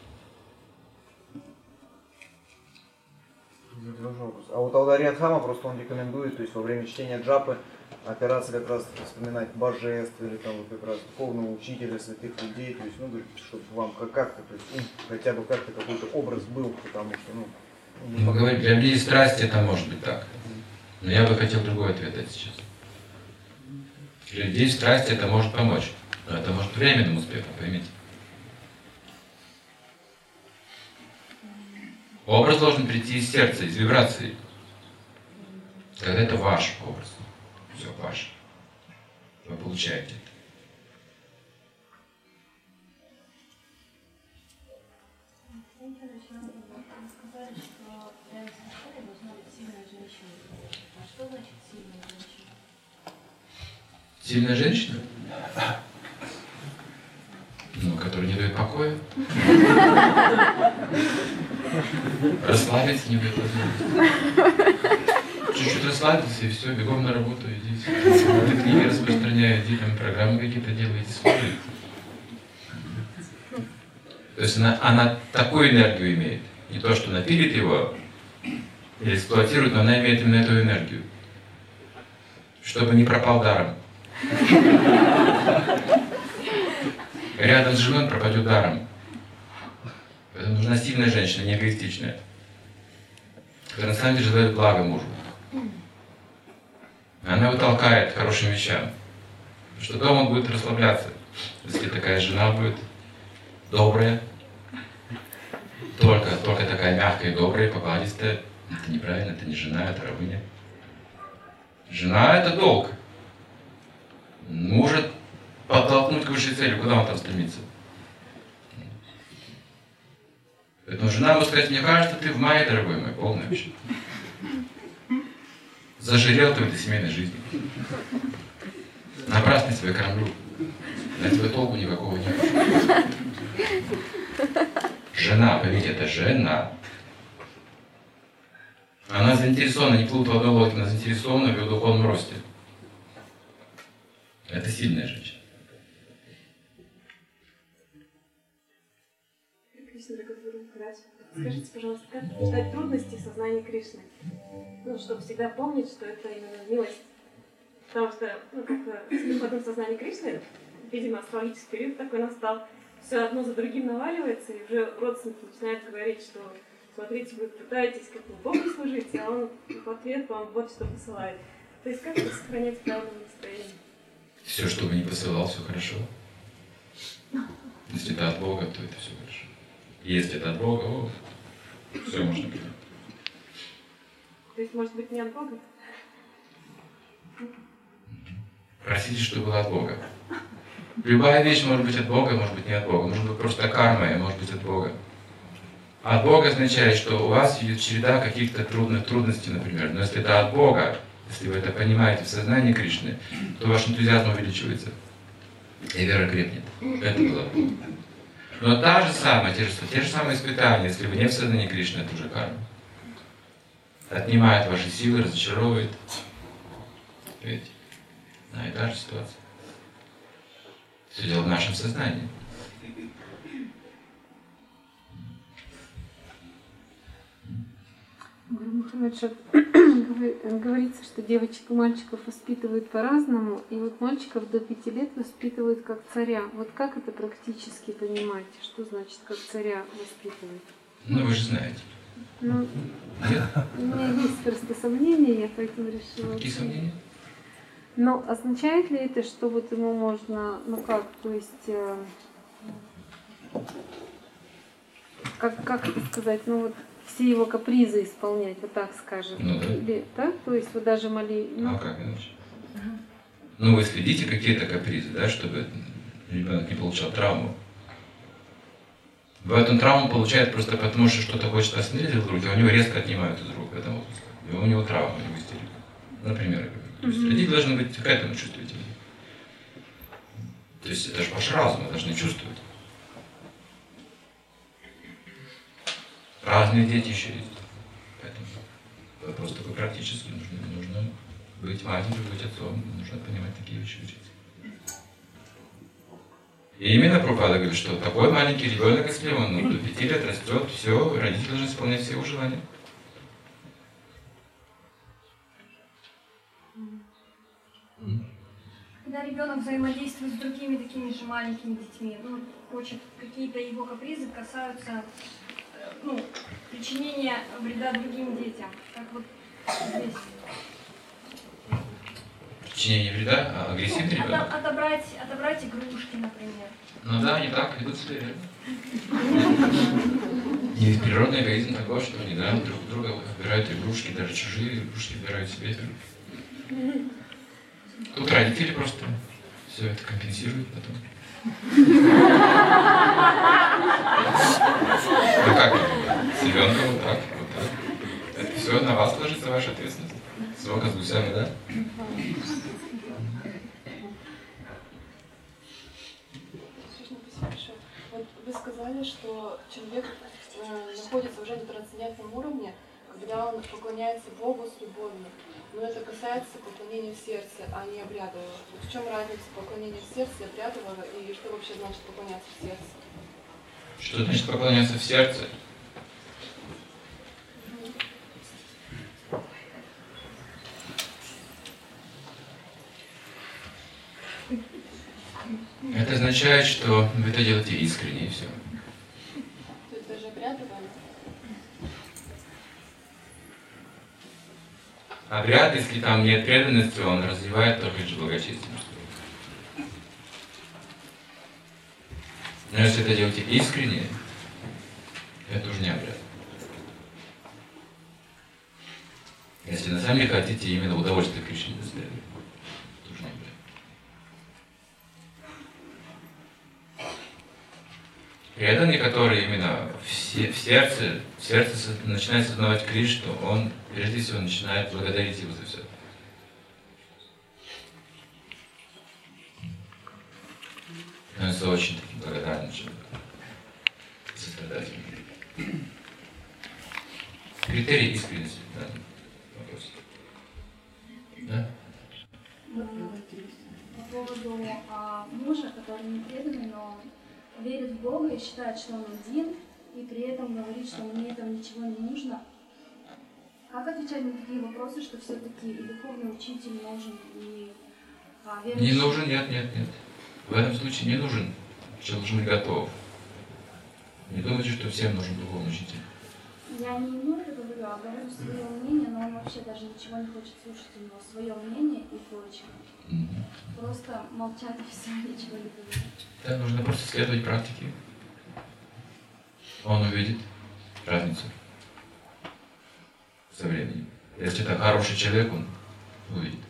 Speaker 10: А вот Аударьядхама просто он рекомендует, то есть во время чтения джапы опираться как раз вспоминать божеств или там вот как раз духовного учителя, святых людей, то есть, ну, говорит, чтобы вам как-то, то есть, хотя бы как-то какой-то образ был, потому что,
Speaker 1: Мы говорим, для людей страсти это может быть так. Но я бы хотел другой ответ дать сейчас. Для людей страсти это может помочь. Но это может временным успехом, поймите. Образ должен прийти из сердца, из вибрации. Когда это ваш образ. Все ваше. Вы получаете это. Сильная женщина? Ну, которая не дает покоя. Расслабиться не дает возможности. Чуть-чуть расслабиться и все, бегом на работу иди. Ты книги распространяй, иди там программы какие-то делай, иди смотри. То есть она такую энергию имеет. Не то, что напилит его или эксплуатирует, но она имеет именно эту энергию. Чтобы не пропал даром. Рядом с женой он пропадет даром. Поэтому нужна сильная женщина, не эгоистичная, которая на самом деле желает блага мужу. Она его толкает к хорошим вещам. Потому что дома он будет расслабляться. Если такая жена будет добрая, только такая мягкая и добрая, покладистая, это неправильно, это не жена, это рабыня. Жена — это долг. Может подтолкнуть к высшей цели, куда он там стремится. Поэтому жена может сказать: мне кажется, ты в мае, дорогой мой, полный вообще. Зажирел ты в этой семейной жизни. Напрасно тебя кормлю. На тебя толку никакого нет. Жена, поймите, это жена. Она заинтересована, не плывут в одной лодке, она заинтересована в ее духовном росте. Это сильная женщина.
Speaker 11: Скажите, пожалуйста, как побеждать трудности в сознании Кришны? Ну, чтобы всегда помнить, что это именно милость. Потому что, ну, как-то в этом сознании Кришны, видимо, астрологический период такой настал, все одно за другим наваливается, и уже родственники начинают говорить, что смотрите, вы пытаетесь как-то Богу служить, а он в ответ вам вот что посылает. То есть как это сохранять правильное настроение?
Speaker 1: Все, что бы ни посылал, все хорошо. Если это от Бога, то это все хорошо. Если это от Бога, все можно принять.
Speaker 11: То есть, может быть, не от Бога?
Speaker 1: Просите, чтобы было от Бога. Любая вещь может быть от Бога, может быть не от Бога. Может быть просто карма, и может быть от Бога. От Бога означает, что у вас идет череда каких-то трудностей, например. Но если это от Бога, если вы это понимаете в сознании Кришны, то ваш энтузиазм увеличивается. И вера крепнет. Это было от Бога. Но та же самая, те же самые испытания, если вы не в сознании Кришны, это уже карма. Отнимает ваши силы, разочаровывает. Видите? Да, и та же ситуация. Все дело в нашем сознании.
Speaker 12: Гуру Махарадж, говорится, что девочек и мальчиков воспитывают по-разному, и вот мальчиков до 5 лет воспитывают как царя. Вот как это практически понимать? Что значит как царя воспитывать?
Speaker 1: Ну, вы же знаете.
Speaker 12: Ну, у меня есть просто сомнения, я поэтому решила...
Speaker 1: Какие сомнения?
Speaker 12: Но означает ли это, что вот ему можно, ну как, то есть, как это сказать, ну вот все его капризы исполнять, вот так скажем.
Speaker 1: Ну, да.
Speaker 12: Или так? То есть вот даже
Speaker 1: Ну, а как иначе? Ну, вы следите какие-то капризы, да, чтобы ребенок не получал травму. Бывает, он травму получает просто потому, что что-то хочет посмотреть в руки, а у него резко отнимают из рук в этом возрасте. И у него травма, у него истерика. Например, я говорю. То есть родители должны быть к этому чувствительны. То есть это же ваш разум, вы должны чувствовать. Разные дети еще есть. Поэтому вопрос такой практически. Нужно быть матерью, быть отцом, нужно понимать такие вещи, учиться. И именно Прабхупада говорит, что такой маленький ребенок, если он до 5 лет растет, все, родители должны исполнять все его желания.
Speaker 13: Когда ребенок взаимодействует с другими такими же маленькими детьми, ну, хочет, какие-то его капризы касаются, ну, причинения вреда другим детям, как вот здесь.
Speaker 1: Причинение вреда, а агрессивный ребенок?
Speaker 13: Отобрать игрушки, например.
Speaker 1: Ну да, они так ведут себя. И природный эгоизм такой, что они да, друг друга отбирают игрушки, даже чужие игрушки отбирают себе. Тут родители просто все это компенсируют потом. Ну как это? С ребенком вот так, вот так. Это все на вас ложится, ваша ответственность. Сока с гусями, да?
Speaker 14: Вот вы сказали, что человек находится уже на трансцендентном уровне, когда он поклоняется Богу с любовью. Но это касается поклонения в сердце, а не обрядового. В чем разница поклонения в сердце и обрядового, и что вообще значит поклоняться в сердце?
Speaker 1: Что значит поклоняться в сердце? Это означает, что вы это делаете искренне, и все.
Speaker 14: То есть даже обрядовое?
Speaker 1: Обряд, если там нет преданности, он развивает только лишь благочестие. Но если это делаете искренне, это уже не обряд. Если на самом деле хотите именно удовольствие Кришне доставить, это уже не обряд. Преданный, который именно в сердце начинает сознавать Кришну, он прежде всего начинает благодарить его за все. Он становится очень таким благодарным человеком, сострадательным. Критерий искренности, да? Вопрос. Да?
Speaker 13: По поводу мужа, который не преданный, но верит в Бога и считает, что он один, и при этом говорит, что мне там ничего не нужно. Как отвечать на такие вопросы, что все-таки и духовный учитель нужен, и верующий?
Speaker 1: Не нужен, нет. В этом случае не нужен. Человек должен быть готов. Не думайте, что всем нужен духовный учитель.
Speaker 13: Я не ему это говорю, а говорю свое мнение, но он вообще даже ничего не хочет слушать, у него свое мнение и точка. Просто молчат и все, ничего не говорят.
Speaker 1: Да, нужно просто следовать практике. Он увидит разницу со временем. Если это хороший человек, он увидит.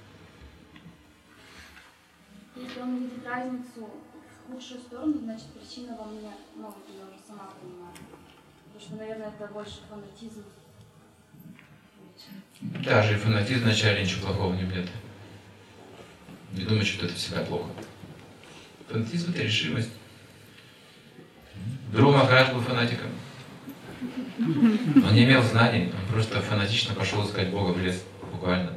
Speaker 13: Если он видит разницу в худшую сторону, значит причина во мне, ну, я уже сама понимаю. Потому что, наверное, это больше фанатизм.
Speaker 1: Даже и фанатизм вначале ничего плохого не будет. Не думайте, что это всегда плохо. Фанатизм — это решимость. Дру Махарадж был фанатиком. Он не имел знаний, он просто фанатично пошел искать Бога в лес, буквально.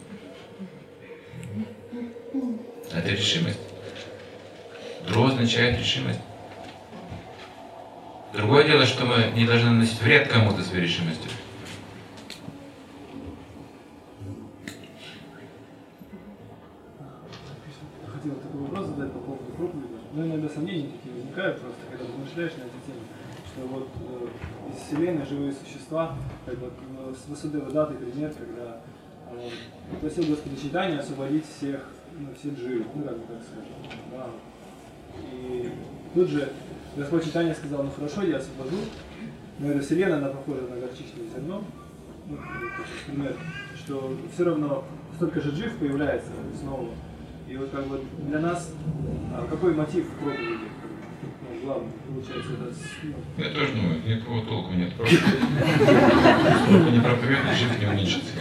Speaker 1: Это решимость. Дру означает решимость. Другое дело, что мы не должны наносить вред кому-то своей решимостью.
Speaker 8: Хотел такой вопрос задать по поводу проповеди. Но иногда сомнения такие возникают просто, когда размышляешь на эту тему, что вот из Вселенной живые существа, как вот Васудева Датты пример, когда просил Господа Чайтанья освободить всех все дживы, ну как бы так скажем. Да. И тут же Господь Чайтанья сказал, ну хорошо, я освобожу, но эта вселенная, она похожа на горчичное зерно, ну, например, что все равно столько же джив появляется снова. И вот как бы для нас какой мотив в проповеди? Ну, главный, получается, это... Ну...
Speaker 1: Я тоже думаю, никакого толку нет. Сколько не проповедует, жив не уменьшится.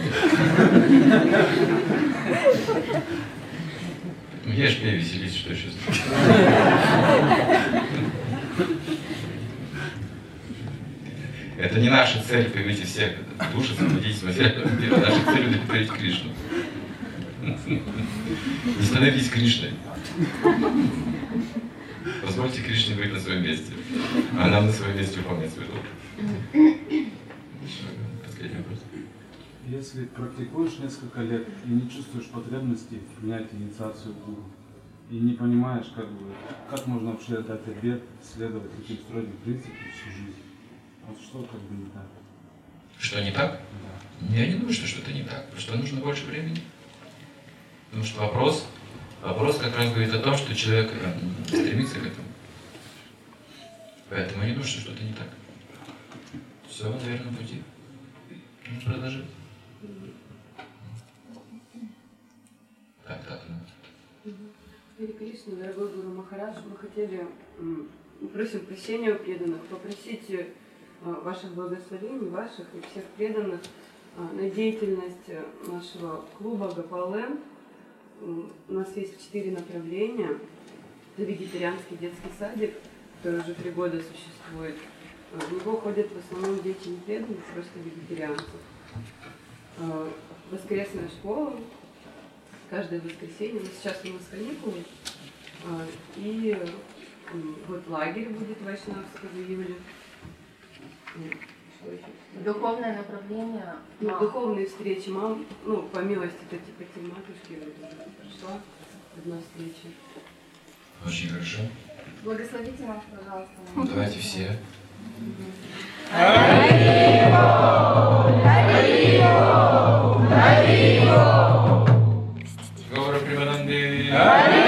Speaker 1: Ешь, пей, веселись, что сейчас. Это не наша цель появить всех душ, освободить материального мира. Наша цель удовлетворить Кришну. Не становитесь Кришной. Позвольте Кришне быть на своем месте, а нам на своем месте выполнять свой долг. Последний вопрос.
Speaker 15: Если практикуешь несколько лет и не чувствуешь потребности принять инициацию гуру, и не понимаешь, как можно вообще дать ответ, следовать таким строгим принципам всю жизнь, вот что как бы не так?
Speaker 1: Что не так?
Speaker 15: Да.
Speaker 1: Я не думаю, что что-то не так. Просто нужно больше времени. Потому что вопрос как раз говорит о том, что человек стремится к этому. Поэтому я не думаю, что что-то не так. Все на верном пути. Ну, продолжить. Так.
Speaker 16: Харе Кришна, дорогой Гуру Махарадж, мы хотели, просим прощения у преданных, попросить ваших благословений, ваших и всех преданных на деятельность нашего клуба Гопал-Ленд. У нас есть 4 направления. Это вегетарианский детский садик, который уже 3 года существует. В него ходят в основном дети не преданных, просто вегетарианцев. Воскресная школа, каждое воскресенье. Сейчас у нас каникулы. И вот лагерь будет вайшнавский в июле.
Speaker 17: Духовное направление.
Speaker 16: Духовные встречи. Мам, по милости Пати матушки, прошла одна встреча.
Speaker 1: Очень хорошо.
Speaker 17: Благословите нас, пожалуйста.
Speaker 1: Давайте все. Гаура Примананды.